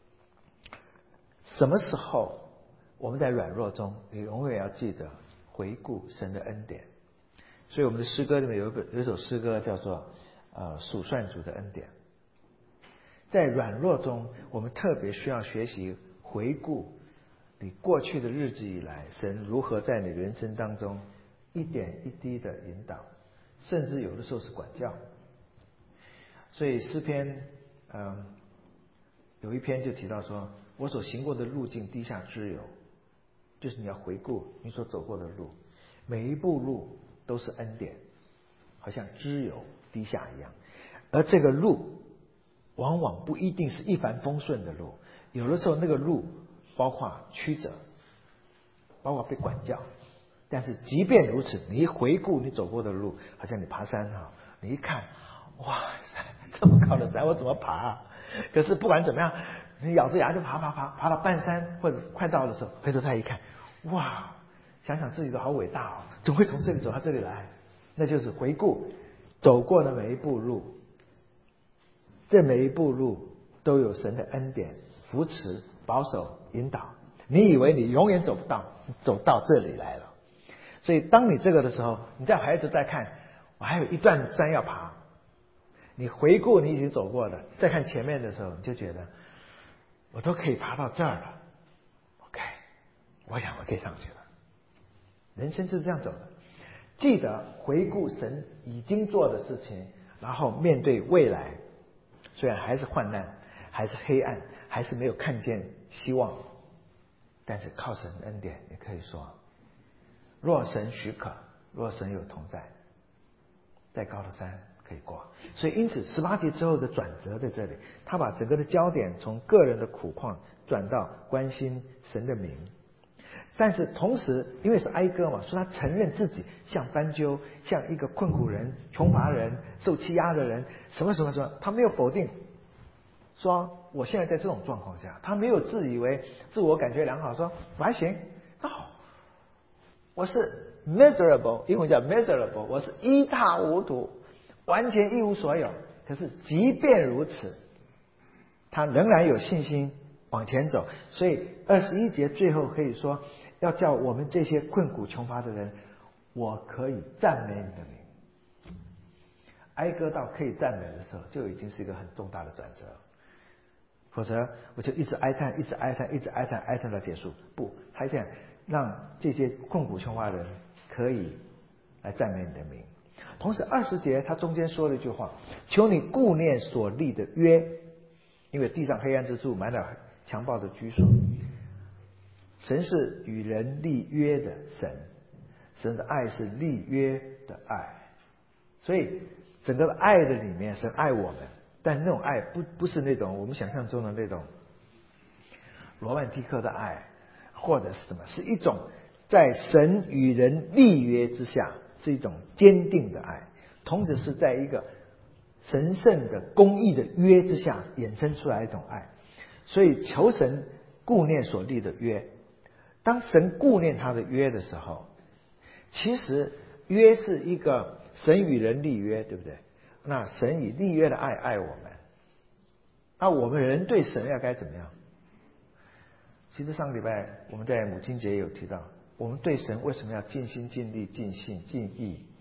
什么时候我们在软弱中，你永远要记得回顾神的恩典。所以我们的诗歌里面有一本有一首诗歌叫做呃数算主的恩典。在软弱中，我们特别需要学习回顾你过去的日子以来，神如何在你人生当中一点一滴的引导，甚至有的时候是管教。所以诗篇嗯有一篇就提到说，我所行过的路径滴下脂油，就是你要回顾你所走过的路，每一步路都是恩典，好像脂油滴下一样。而这个路往往不一定是一帆风顺的路，有的时候那个路包括曲折，包括被管教。但是即便如此，你一回顾你走过的路，好像你爬山哈，你一看，哇塞，这么高的山我怎么爬啊？可是不管怎么样，你咬着牙就爬爬爬，爬到半山或者快到的时候，回头再一看，哇，想想自己都好伟大哦，怎么会从这里走到这里来？那就是回顾走过的每一步路，这每一步路都有神的恩典扶持、保守、引导。你以为你永远走不到，走到这里来了。所以当你这个的时候，你再回头再看，我还有一段山要爬，你回顾你已经走过的，再看前面的时候，你就觉得我都可以爬到这儿了 OK， 我想我可以上去了。人生就是这样走的，记得回顾神已经做的事情，然后面对未来，虽然还是患难，还是黑暗，还是没有看见希望，但是靠神恩典，也可以说若神许可，若神有同在，再高的山可以过。所以因此十八节之后的转折在这里，他把整个的焦点从个人的苦况转到关心神的名。但是同时因为是哀歌嘛，所以他承认自己像斑鸠，像一个困苦人、穷乏人、受欺压的人，什么什么什么，他没有否定说我现在在这种状况下，他没有自以为自我感觉良好，说我还行，那好，我是 miserable， 英文叫 miserable， 我是一塌糊涂，完全一无所有。可是即便如此，他仍然有信心往前走。所以二十一节最后可以说，要叫我们这些困苦穷乏的人，我可以赞美你的名。哀歌到可以赞美的时候，就已经是一个很重大的转折。否则我就一直哀叹，一直哀叹，一直哀叹，哀叹到结束。不，他想让这些困苦穷乏人可以来赞美你的名。同时二十节他中间说了一句话，求你顾念所立的约，因为地上黑暗之处满了强暴的居所。神是与人立约的神，神的爱是立约的爱。所以整个爱的里面，神爱我们，但那种爱不不是那种我们想象中的那种罗曼蒂克的爱，或者是什么，是一种在神与人立约之下，是一种坚定的爱，同时是在一个神圣的公义的约之下衍生出来一种爱。所以求神顾念所立的约。当神顾念他的约的时候，其实约是一个神与人立约，对不对？那神以立约的爱爱我们，那我们人对神要该怎么样？其实上个礼拜我们在母亲节有提到，我们对神为什么要尽心尽力尽性尽意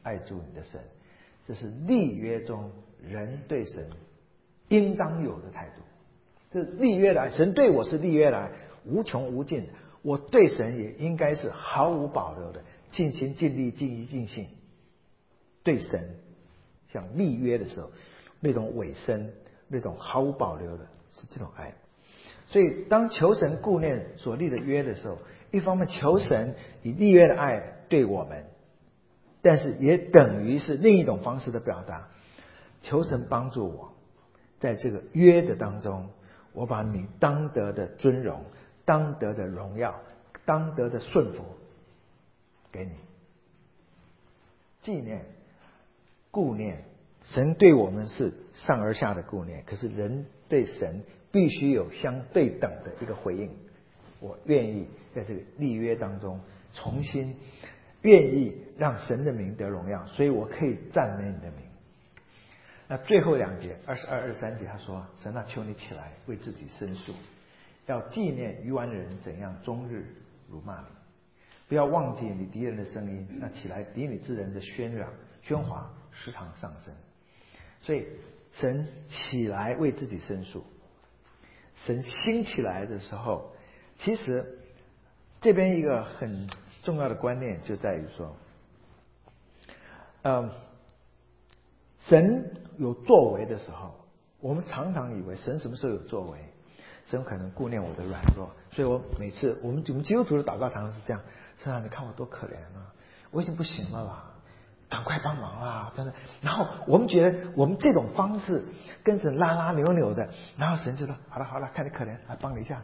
爱主你的神。这是立约中人对神应当有的态度。这立约的爱，神对我是立约的爱，无穷无尽的。我对神也应该是毫无保留的，尽心尽力尽意尽性对神像立约的时候，那种委身，那种毫无保留的，是这种爱。所以当求神顾念所立的约的时候，一方面求神以立约的爱对我们，但是也等于是另一种方式的表达，求神帮助我在这个约的当中，我把你当得的尊荣，当得的荣耀，当得的顺服给你。纪念顾念，神对我们是上而下的顾念，可是人对神必须有相对等的一个回应。我愿意在这个立约当中重新愿意让神的名得荣耀，所以我可以赞美你的名。那最后两节二十二、二十三节他说，神啊，求你起来为自己申诉，要纪念愚顽人怎样终日辱骂你，不要忘记你敌人的声音，那起来敌你之人的喧嚷喧哗时常上升。所以神起来为自己申诉，神兴起来的时候，其实这边一个很重要的观念就在于说，嗯，神有作为的时候，我们常常以为神什么时候有作为？神可能顾念我的软弱，所以我每次我们我们基督徒的祷告常常是这样：神啊，你看我多可怜啊，我已经不行了啦，赶快帮忙啊！真的。然后我们觉得我们这种方式跟神拉拉扭扭的，然后神就说：好了好了，看你可怜，来帮你一下。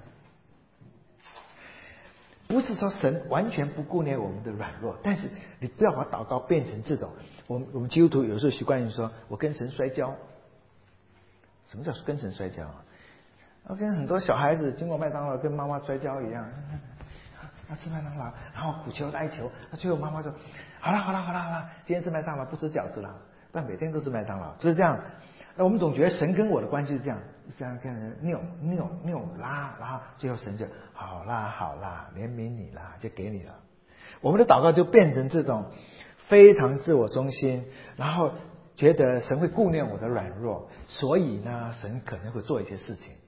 不是说神完全不顾念我们的软弱，但是你不要把祷告变成这种。我们我们基督徒有时候习惯于说，我跟神摔跤。什么叫跟神摔跤啊？我跟很多小孩子经过麦当劳跟妈妈摔跤一样，他吃麦当劳，然后苦求哀求，那最后妈妈说：好了好了好了好了，今天吃麦当劳不吃饺子了，不然每天都吃麦当劳，就是这样。那我们总觉得神跟我的关系是这样，这样跟人扭扭扭拉，然后最后神就好啦好啦，怜悯你啦，就给你了。我们的祷告就变成这种非常自我中心，然后觉得神会顾念我的软弱，所以呢，神可能会做一些事情。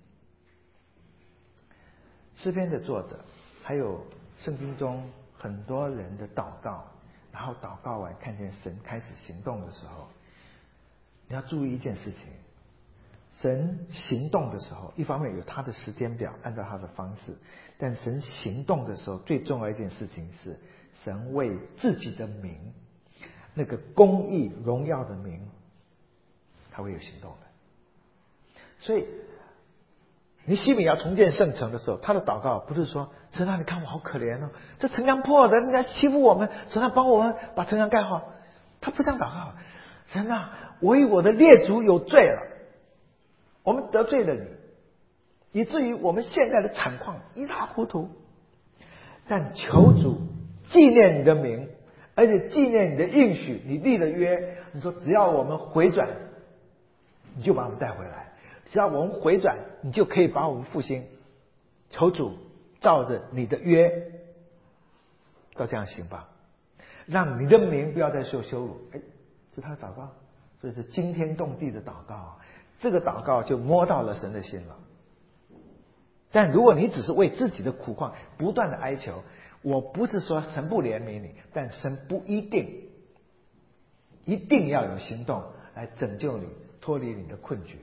诗篇的作者，还有圣经中很多人的祷告，然后祷告完看见神开始行动的时候，你要注意一件事情，神行动的时候，一方面有他的时间表，按照他的方式，但神行动的时候，最重要一件事情是神为自己的名，那个公义荣耀的名，他会有行动的。所以尼希米要重建圣城的时候，他的祷告不是说神啊，你看我好可怜哦，这城墙破了，人家欺负我们，神啊，帮我们把城墙盖好。他不这样祷告，神啊，我与我的列祖有罪了，我们得罪了你，以至于我们现在的惨况一塌糊涂。但求主纪念你的名，而且纪念你的应许，你立的约，你说只要我们回转，你就把我们带回来。只要我们回转，你就可以把我们复兴。求主照着你的约，要这样行吧，让你的名不要再受羞辱。哎，这是他的祷告，所以是惊天动地的祷告。这个祷告就摸到了神的心了。但如果你只是为自己的苦况不断的哀求，我不是说神不怜悯你，但神不一定一定要有行动来拯救你，脱离你的困局。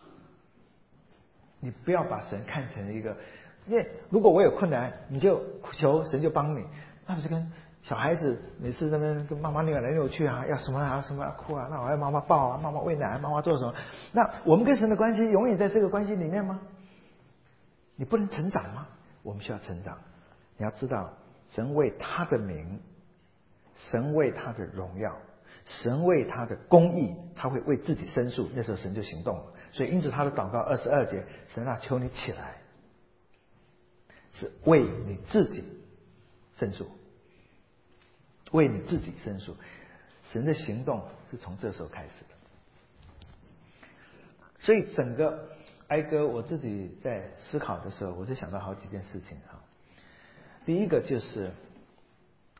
你不要把神看成一个，因为如果我有困难，你就求神就帮你，那不是跟小孩子每次在那边跟妈妈扭来扭去啊，要什么啊什么要哭啊，那我要妈妈抱啊，妈妈喂奶，妈妈做什么？那我们跟神的关系永远在这个关系里面吗？你不能成长吗？我们需要成长。你要知道，神为他的名，神为他的荣耀，神为他的公义，他会为自己申诉，那时候神就行动了。所以因此他的祷告二十二节，神啊，求你起来，是为你自己申诉，为你自己申诉。神的行动是从这时候开始的。所以整个哀歌我自己在思考的时候，我就想到好几件事情哈。第一个就是，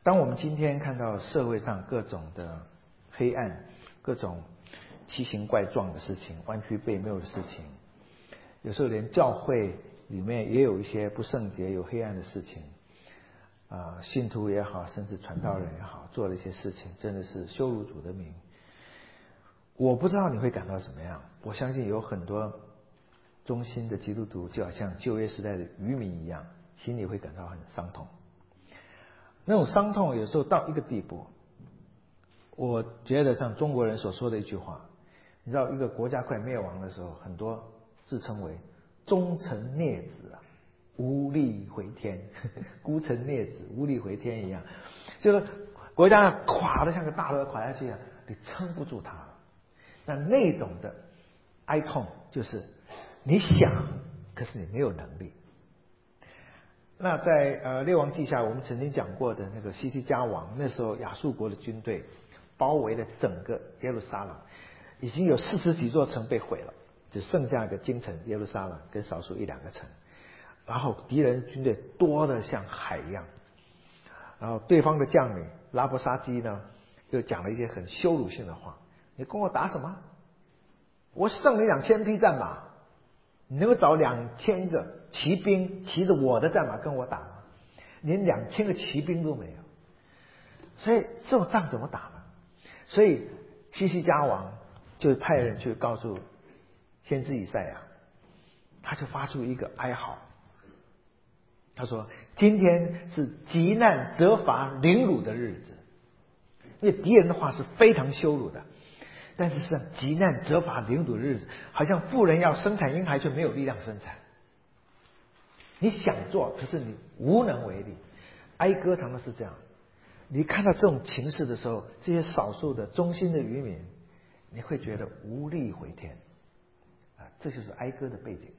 当我们今天看到社会上各种的黑暗，各种奇形怪状的事情，弯曲背谬的事情，有时候连教会里面也有一些不圣洁有黑暗的事情啊、呃，信徒也好，甚至传道人也好，做了一些事情真的是羞辱主的名。我不知道你会感到什么样，我相信有很多忠心的基督徒就好像旧约时代的渔民一样，心里会感到很伤痛。那种伤痛有时候到一个地步，我觉得像中国人所说的一句话，你知道一个国家快灭亡的时候，很多自称为忠臣孽子啊，无力回天，孤臣孽子无力回天一样，就是国家垮得像个大楼垮下去一样，你撑不住它了。那那种的哀痛就是你想，可是你没有能力。那在呃列王记下，我们曾经讲过的那个西西家王，那时候亚述国的军队包围了整个耶路撒冷，已经有四十几座城被毁了，只剩下一个京城耶路撒冷跟少数一两个城，然后敌人军队多得像海一样，然后对方的将领拉伯沙基呢，就讲了一些很羞辱性的话：你跟我打什么？我剩你两千匹战马，你能够找两千个骑兵骑着我的战马跟我打吗？连两千个骑兵都没有，所以这种仗怎么打呢？所以西西家王就派人去告诉先知以赛亚，他就发出一个哀嚎，他说：今天是极难责罚凌辱的日子。因为敌人的话是非常羞辱的，但是是极难责罚凌辱的日子，好像妇人要生产婴孩却没有力量生产。你想做，可是你无能为力。哀歌常常是这样，你看到这种情势的时候，这些少数的忠心的渔民，你会觉得无力回天啊，这就是哀歌的背景。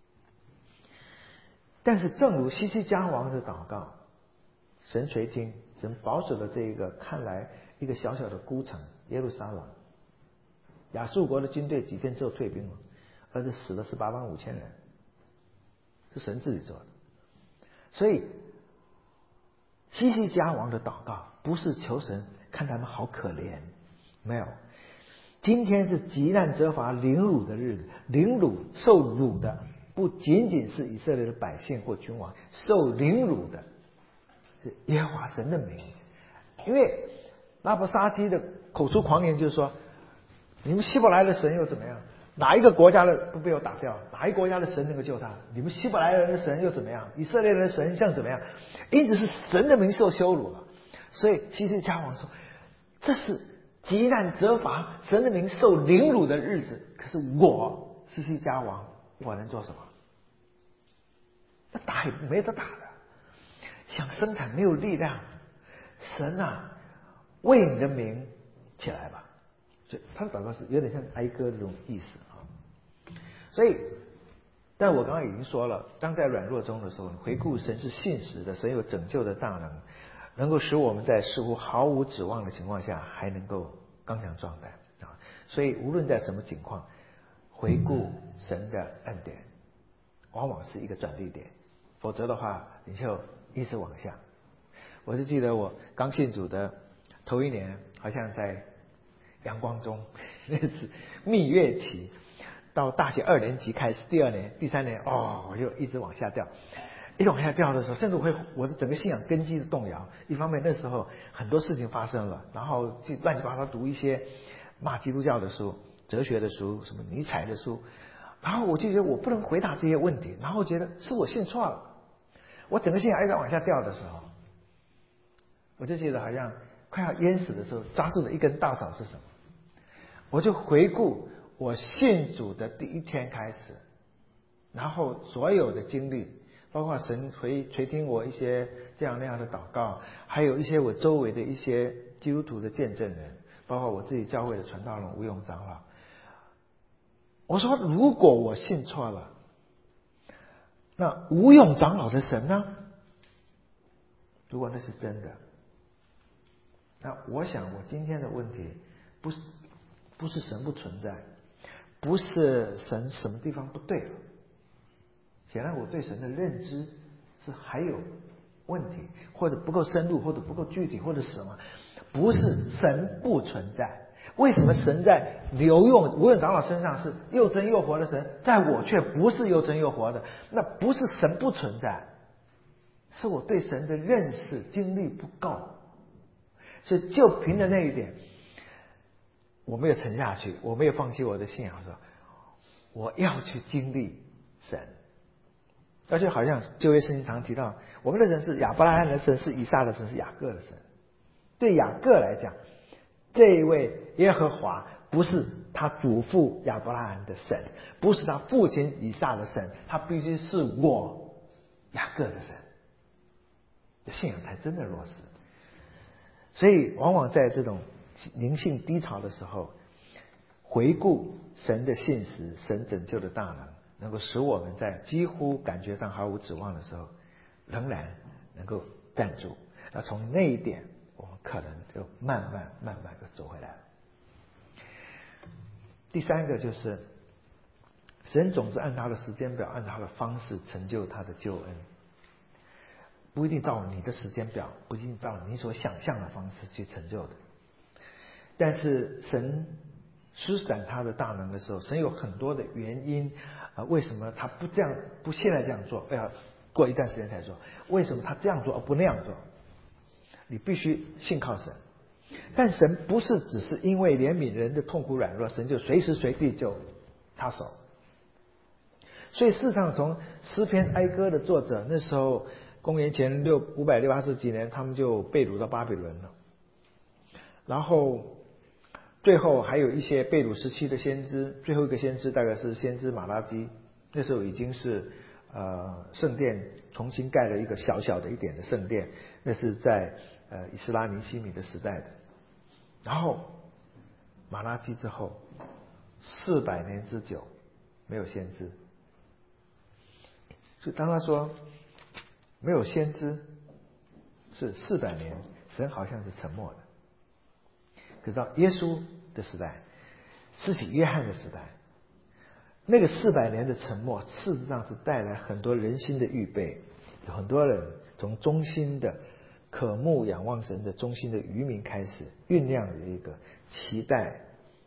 但是正如西西家王的祷告，神垂听，神保守了这一个看来一个小小的孤城耶路撒冷。亚述国的军队几天之后退兵了，而且死了是八万五千人，是神自己做的。所以西西家王的祷告不是求神看他们好可怜，没有。今天是极难责罚凌辱的日子，凌辱受辱的不仅仅是以色列的百姓或君王，受凌辱的是耶和华神的名。因为拉伯沙基的口出狂言，就是说你们希伯来的神又怎么样？哪一个国家的不被我打掉？哪一个国家的神能够救他？你们希伯来人的神又怎么样？以色列人的神像怎么样？因此是神的名受羞辱了。所以西西家王说，这是极难责罚神的名受凌辱的日子。可是我西西家王，我能做什么？那打也没得打的，想生产没有力量。神啊，为你的名起来吧。所以他的祷告是有点像哀歌的这种意思啊。所以，但我刚刚已经说了，当在软弱中的时候，回顾神是信实的，神有拯救的大能，能够使我们在似乎毫无指望的情况下，还能够刚强壮胆啊。所以无论在什么情况，回顾神的恩典，往往是一个转捩点，否则的话，你就一直往下。我就记得我刚信主的头一年，好像在阳光中，那是蜜月期，到大学二年级开始，第二年、第三年，哦，我就一直往下掉，一直往下掉的时候，甚至会我的整个信仰根基的动摇。一方面那时候很多事情发生了，然后就乱七八糟读一些骂基督教的书、哲学的书、什么尼采的书，然后我就觉得我不能回答这些问题，然后觉得是我信错了。我整个信仰一直往下掉的时候，我就觉得好像快要淹死的时候，抓住的一根稻草是什么？我就回顾我信主的第一天开始，然后所有的经历，包括神垂垂听我一些这样那样的祷告，还有一些我周围的一些基督徒的见证人，包括我自己教会的传道人吴永长老。我说，如果我信错了，那吴永长老的神呢？如果那是真的，那我想我今天的问题不是不是神不存在，不是神什么地方不对了。显然我对神的认知是还有问题，或者不够深入，或者不够具体，或者什么，不是神不存在。为什么神在流用无论长老身上是又真又活的神，在我却不是又真又活的？那不是神不存在，是我对神的认识经历不够。所以就凭着那一点，我没有沉下去，我没有放弃我的信仰，说我要去经历神。而且好像旧约圣经常提到，我们的神是亚伯拉罕的神，是以撒的神，是雅各的神。对雅各来讲，这一位耶和华不是他祖父亚伯拉罕的神，不是他父亲以撒的神，他必须是我雅各的神，信仰才真的落实。所以往往在这种灵性低潮的时候，回顾神的信实，神拯救的大能，能够使我们在几乎感觉上毫无指望的时候，仍然能够站住。那从那一点，我们可能就慢慢慢慢的走回来了。第三个就是，神总是按他的时间表，按他的方式成就他的救恩，不一定照你的时间表，不一定照你所想象的方式去成就的。但是神施展他的大能的时候，神有很多的原因啊、呃，为什么他不这样，不现在这样做，要过一段时间才做？为什么他这样做而不那样做？你必须信靠神。但神不是只是因为怜悯人的痛苦软弱，神就随时随地就插手。所以事实上，从诗篇哀歌的作者那时候，公元前六五百六八十几年，他们就被掳到巴比伦了。然后最后还有一些被掳时期的先知，最后一个先知大概是先知马拉基，那时候已经是呃圣殿重新盖了一个小小的一点的圣殿，那是在呃以斯拉尼希米的时代的。然后马拉基之后四百年之久没有先知，所以当他说没有先知是四百年，神好像是沉默的。可是到耶稣的时代，施洗约翰的时代，那个四百年的沉默，事实上是带来很多人心的预备，有很多人从忠心的渴慕仰望神的忠心的渔民开始，酝酿了一个期待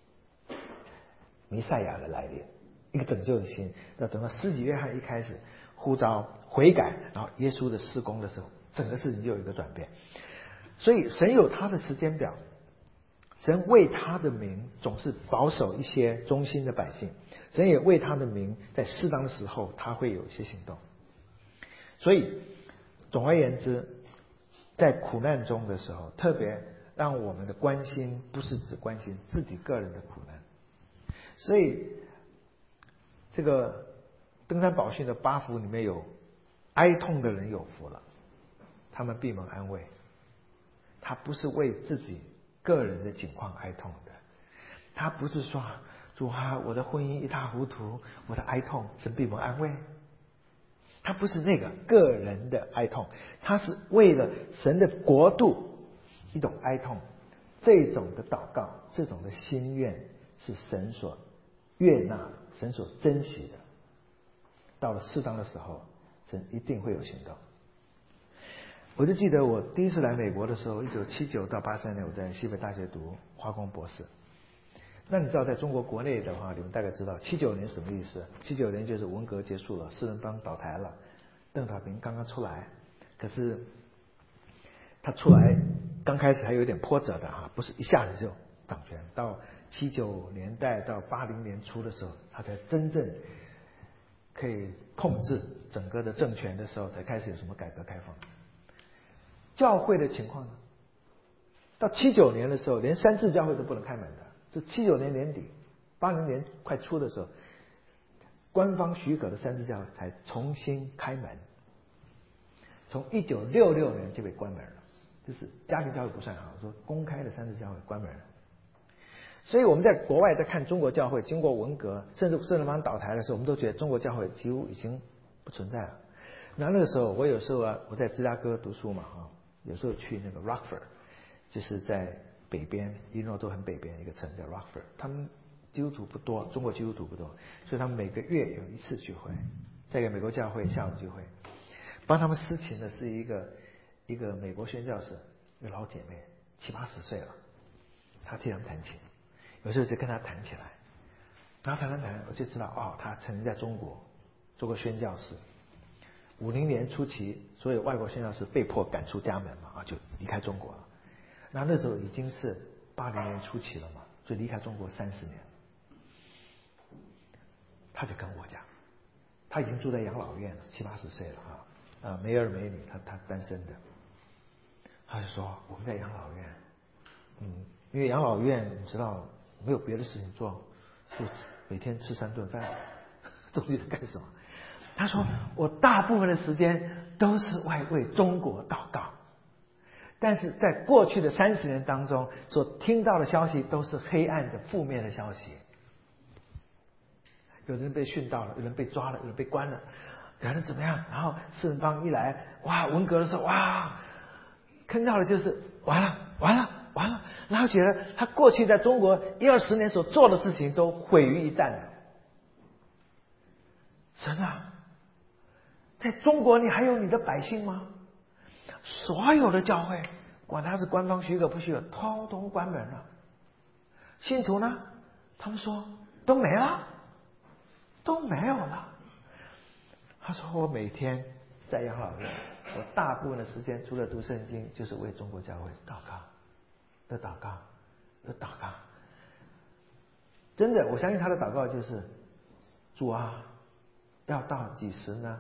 弥赛亚的来临，一个拯救的心。那等到施洗约翰一开始呼召悔改，然后耶稣的事工的时候，整个事情就有一个转变。所以神有他的时间表，神为他的名总是保守一些忠心的百姓，神也为他的名在适当的时候他会有一些行动。所以总而言之，在苦难中的时候，特别让我们的关心不是只关心自己个人的苦难。所以这个登山宝训的八福里面有哀痛的人有福了，他们必蒙安慰。他不是为自己个人的境况哀痛的，他不是说主啊，我的婚姻一塌糊涂，我的哀痛神必蒙安慰。他不是那个个人的哀痛，他是为了神的国度一种哀痛。这种的祷告，这种的心愿是神所悦纳的，神所珍惜的。到了适当的时候，神一定会有行动。我就记得我第一次来美国的时候，一九七九到八三年，我在西北大学读化工博士。那你知道在中国国内的话，你们大概知道七九年什么意思？七九年就是文革结束了，四人帮倒台了，邓小平刚刚出来。可是他出来刚开始还有点波折的哈，不是一下子就掌权。到七九年代到八零年初的时候，他才真正可以控制整个的政权的时候，才开始有什么改革开放。教会的情况呢？到七九年的时候，连三自教会都不能开门的。是七九年年底，八零年快初的时候，官方许可的三自教会才重新开门。从一九六六年就被关门了，就是家庭教会不算好，说公开的三自教会关门了。所以我们在国外在看中国教会经过文革，甚至四人帮倒台的时候，我们都觉得中国教会几乎已经不存在了。那那个时候，我有时候啊，我在芝加哥读书嘛，哈，有时候去那个 Rockford， 就是在北边，伊利诺州很北边一个城叫 Rockford， 他们基督徒不多，中国基督徒不多，所以他们每个月有一次聚会，在一个美国教会下午聚会，帮他们司琴的是一个一个美国宣教士，一个老姐妹，七八十岁了，她经常弹琴，有时候就跟她弹起来，然后谈谈谈，我就知道哦，她曾经在中国做过宣教士。五零年初期，所有外国宣教士被迫赶出家门嘛，啊，就离开中国了。那那时候已经是八零年初期了嘛，所以离开中国三十年。他就跟我讲，他已经住在养老院了，七八十岁了啊，啊，没儿没女，他他单身的。他就说我们在养老院，嗯，因为养老院你知道没有别的事情做，就每天吃三顿饭，中间干什么？他说我大部分的时间都是为为中国祷告，但是在过去的三十年当中，所听到的消息都是黑暗的、负面的消息。有人被殉道了，有人被抓了，有人被关了，有人怎么样？然后四人帮一来，哇，文革的时候，哇，看到的就是完了，完了，完了。然后觉得他过去在中国一二十年所做的事情都毁于一旦了。神啊，在中国你还有你的百姓吗？所有的教会，管他是官方许可不许可，通通关门了。信徒呢？他们说都没了。都没有了。他说我每天在养老院，我大部分的时间除了读圣经，就是为中国教会祷告，的祷告，的祷告。真的，我相信他的祷告就是：主啊，要到几时呢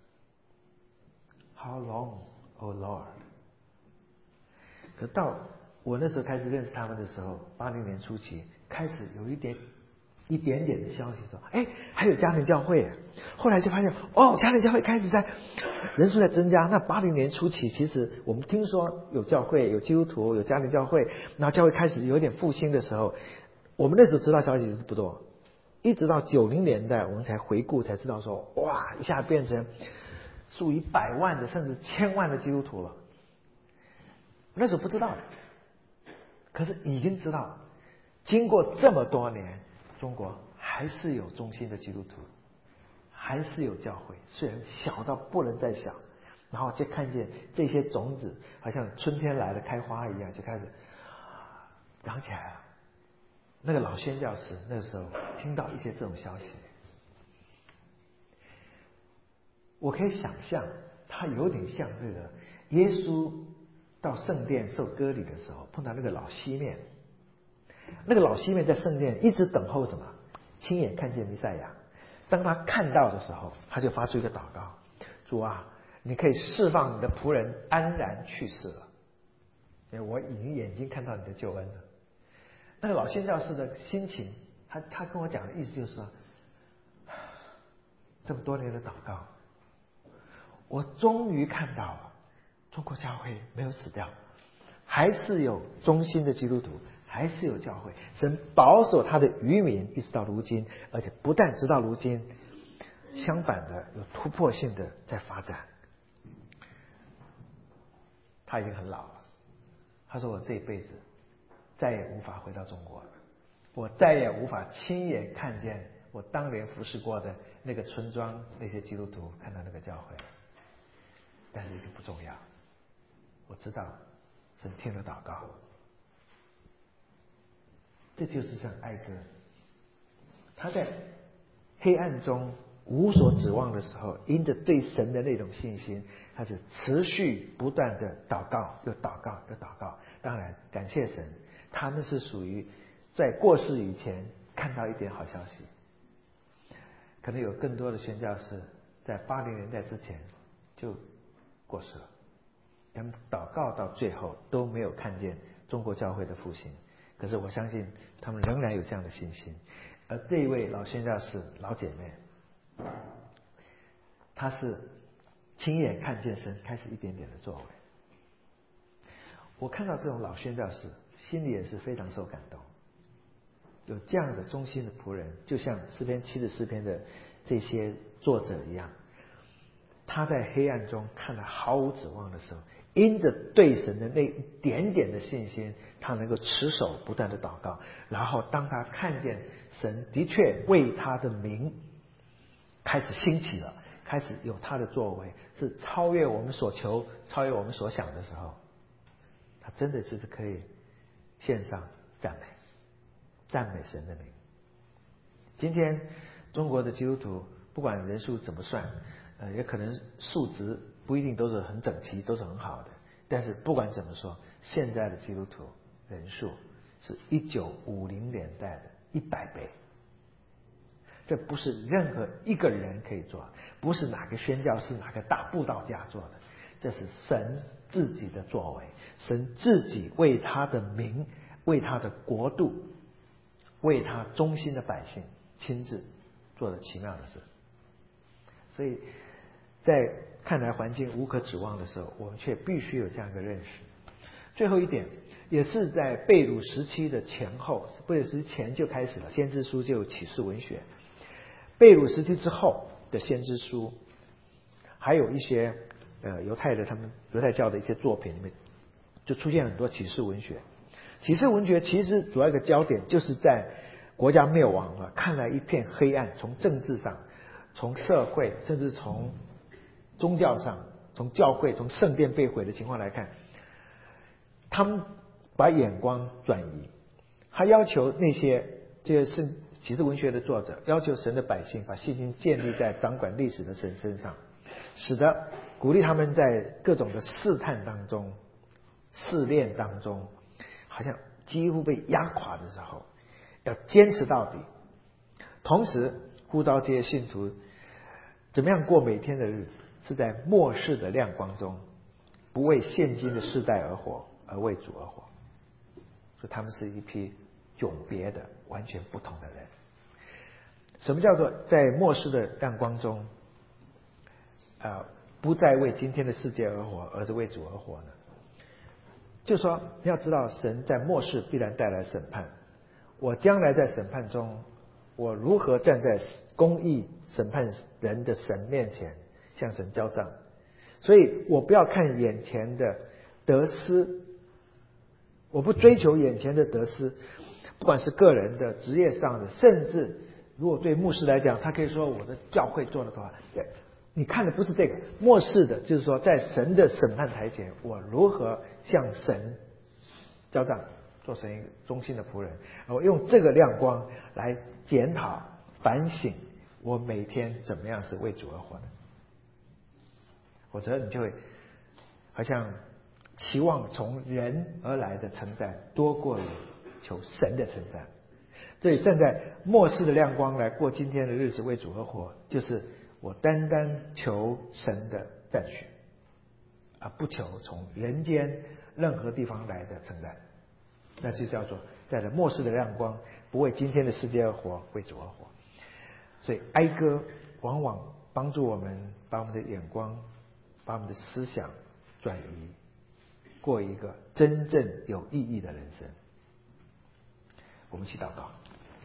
？How long, O Lord？ 可到我那时候开始认识他们的时候，八零年初期开始有一点。一点点的消息说，哎，还有家庭教会。后来就发现，哦，家庭教会开始在人数在增加。那八零年初期，其实我们听说有教会、有基督徒、有家庭教会，然后教会开始有点复兴的时候，我们那时候知道消息不多，一直到九零年代，我们才回顾才知道说，哇，一下变成数以百万的甚至千万的基督徒了。那时候不知道的，可是已经知道，经过这么多年。中国还是有忠心的基督徒，还是有教会，虽然小到不能再小，然后就看见这些种子好像春天来了开花一样，就开始长起来了。那个老宣教士那个时候听到一些这种消息，我可以想象他有点像这个耶稣到圣殿受割礼的时候碰到那个老西面。那个老西面在圣殿一直等候什么？亲眼看见弥赛亚。当他看到的时候，他就发出一个祷告：主啊，你可以释放你的仆人安然去世了，因为我已经眼睛看到你的救恩了。那个老宣教士的心情，他他跟我讲的意思就是说，这么多年的祷告，我终于看到了中国教会没有死掉，还是有忠心的基督徒，还是有教会，神保守他的渔民一直到如今，而且不但直到如今，相反的有突破性的在发展。他已经很老了，他说我这一辈子再也无法回到中国了，我再也无法亲眼看见我当年服侍过的那个村庄那些基督徒，看到那个教会。但是这不重要，我知道神听了祷告。这就是像哀歌，他在黑暗中无所指望的时候，因着对神的那种信心，他是持续不断的祷告，又祷告，又祷告。当然感谢神，他们是属于在过世以前看到一点好消息。可能有更多的宣教士在八零年代之前就过世了，他们祷告到最后都没有看见中国教会的复兴。可是我相信他们仍然有这样的信心。而这一位老宣教士老姐妹，她是亲眼看见神开始一点点的作为。我看到这种老宣教士，心里也是非常受感动。有这样的忠心的仆人，就像诗篇七十四篇的这些作者一样，他在黑暗中看了毫无指望的时候，因着对神的那一点点的信心，他能够持守不断的祷告。然后当他看见神的确为他的名开始兴起了， 开始有他的作为，是超越我们所求、超越我们所想的时候，他真的是可以献上赞美，赞美神的名。今天中国的基督徒不管人数怎么算，呃，也可能数值不一定都是很整齐，都是很好的。但是不管怎么说，现在的基督徒人数是一九五零年代的一百倍。这不是任何一个人可以做，不是哪个宣教士、哪个大布道家做的，这是神自己的作为，神自己为他的名、为他的国度、为他忠心的百姓亲自做了奇妙的事。所以在看来环境无可指望的时候，我们却必须有这样一个认识。最后一点，也是在被掳时期的前后，被掳时期前就开始了，先知书就有启示文学。被掳时期之后的先知书，还有一些呃犹太的他们犹太教的一些作品里面，就出现很多启示文学。启示文学其实主要一个焦点就是在国家灭亡了，看来一片黑暗，从政治上、从社会，甚至从宗教上，从教会、从圣殿被毁的情况来看，他们把眼光转移，他要求那些这些是启示文学的作者要求神的百姓把信心建立在掌管历史的神身上，使得鼓励他们在各种的试探当中、试炼当中，好像几乎被压垮的时候，要坚持到底。同时呼召这些信徒怎么样过每天的日子，是在末世的亮光中，不为现今的世代而活，而为主而活。所以他们是一批迥别的、完全不同的人。什么叫做在末世的亮光中，呃，不再为今天的世界而活，而是为主而活呢？就是说，你要知道，神在末世必然带来审判。我将来在审判中，我如何站在公义审判人的神面前，向神交账？所以我不要看眼前的得失，我不追求眼前的得失，不管是个人的、职业上的，甚至如果对牧师来讲，他可以说我的教会做得不好。你看的不是这个，末世的就是说，在神的审判台前，我如何向神交账，做成一个忠心的仆人，我用这个亮光来检讨、反省我每天怎么样是为主而活的。否则你就会好像期望从人而来的称赞多过于求神的称赞。所以站在末世的亮光来过今天的日子，为主而活，就是我单单求神的赞许，而不求从人间任何地方来的称赞。那就叫做在这末世的亮光，不为今天的世界而活，为主而活。所以哀歌往往帮助我们把我们的眼光、把我们的思想转移，过一个真正有意义的人生。我们一起祷告。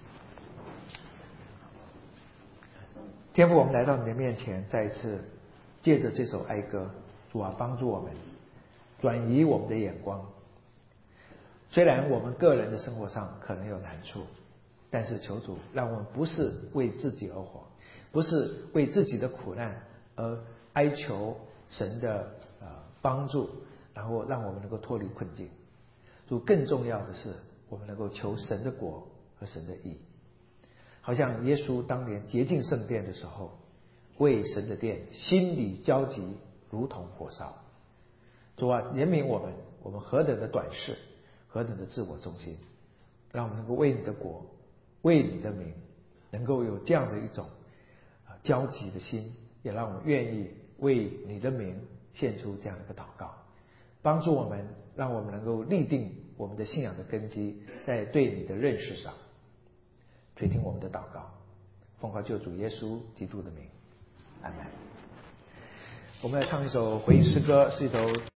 天父，我们来到你的面前，再一次借着这首哀歌，主啊，帮助我们转移我们的眼光。虽然我们个人的生活上可能有难处，但是求主让我们不是为自己而活，不是为自己的苦难而哀求神的呃帮助，然后让我们能够脱离困境。主，更重要的是，我们能够求神的国和神的义。好像耶稣当年洁净圣殿的时候，为神的殿心里焦急，如同火烧。主啊，怜悯我们，我们何等的短视，何等的自我中心，让我们能够为你的国、为你的名，能够有这样的一种焦急的心，也让我们愿意为你的名献出这样一个祷告，帮助我们，让我们能够立定我们的信仰的根基在对你的认识上。垂听我们的祷告，奉靠救主耶稣基督的名，阿们。我们来唱一首回应诗歌，是一首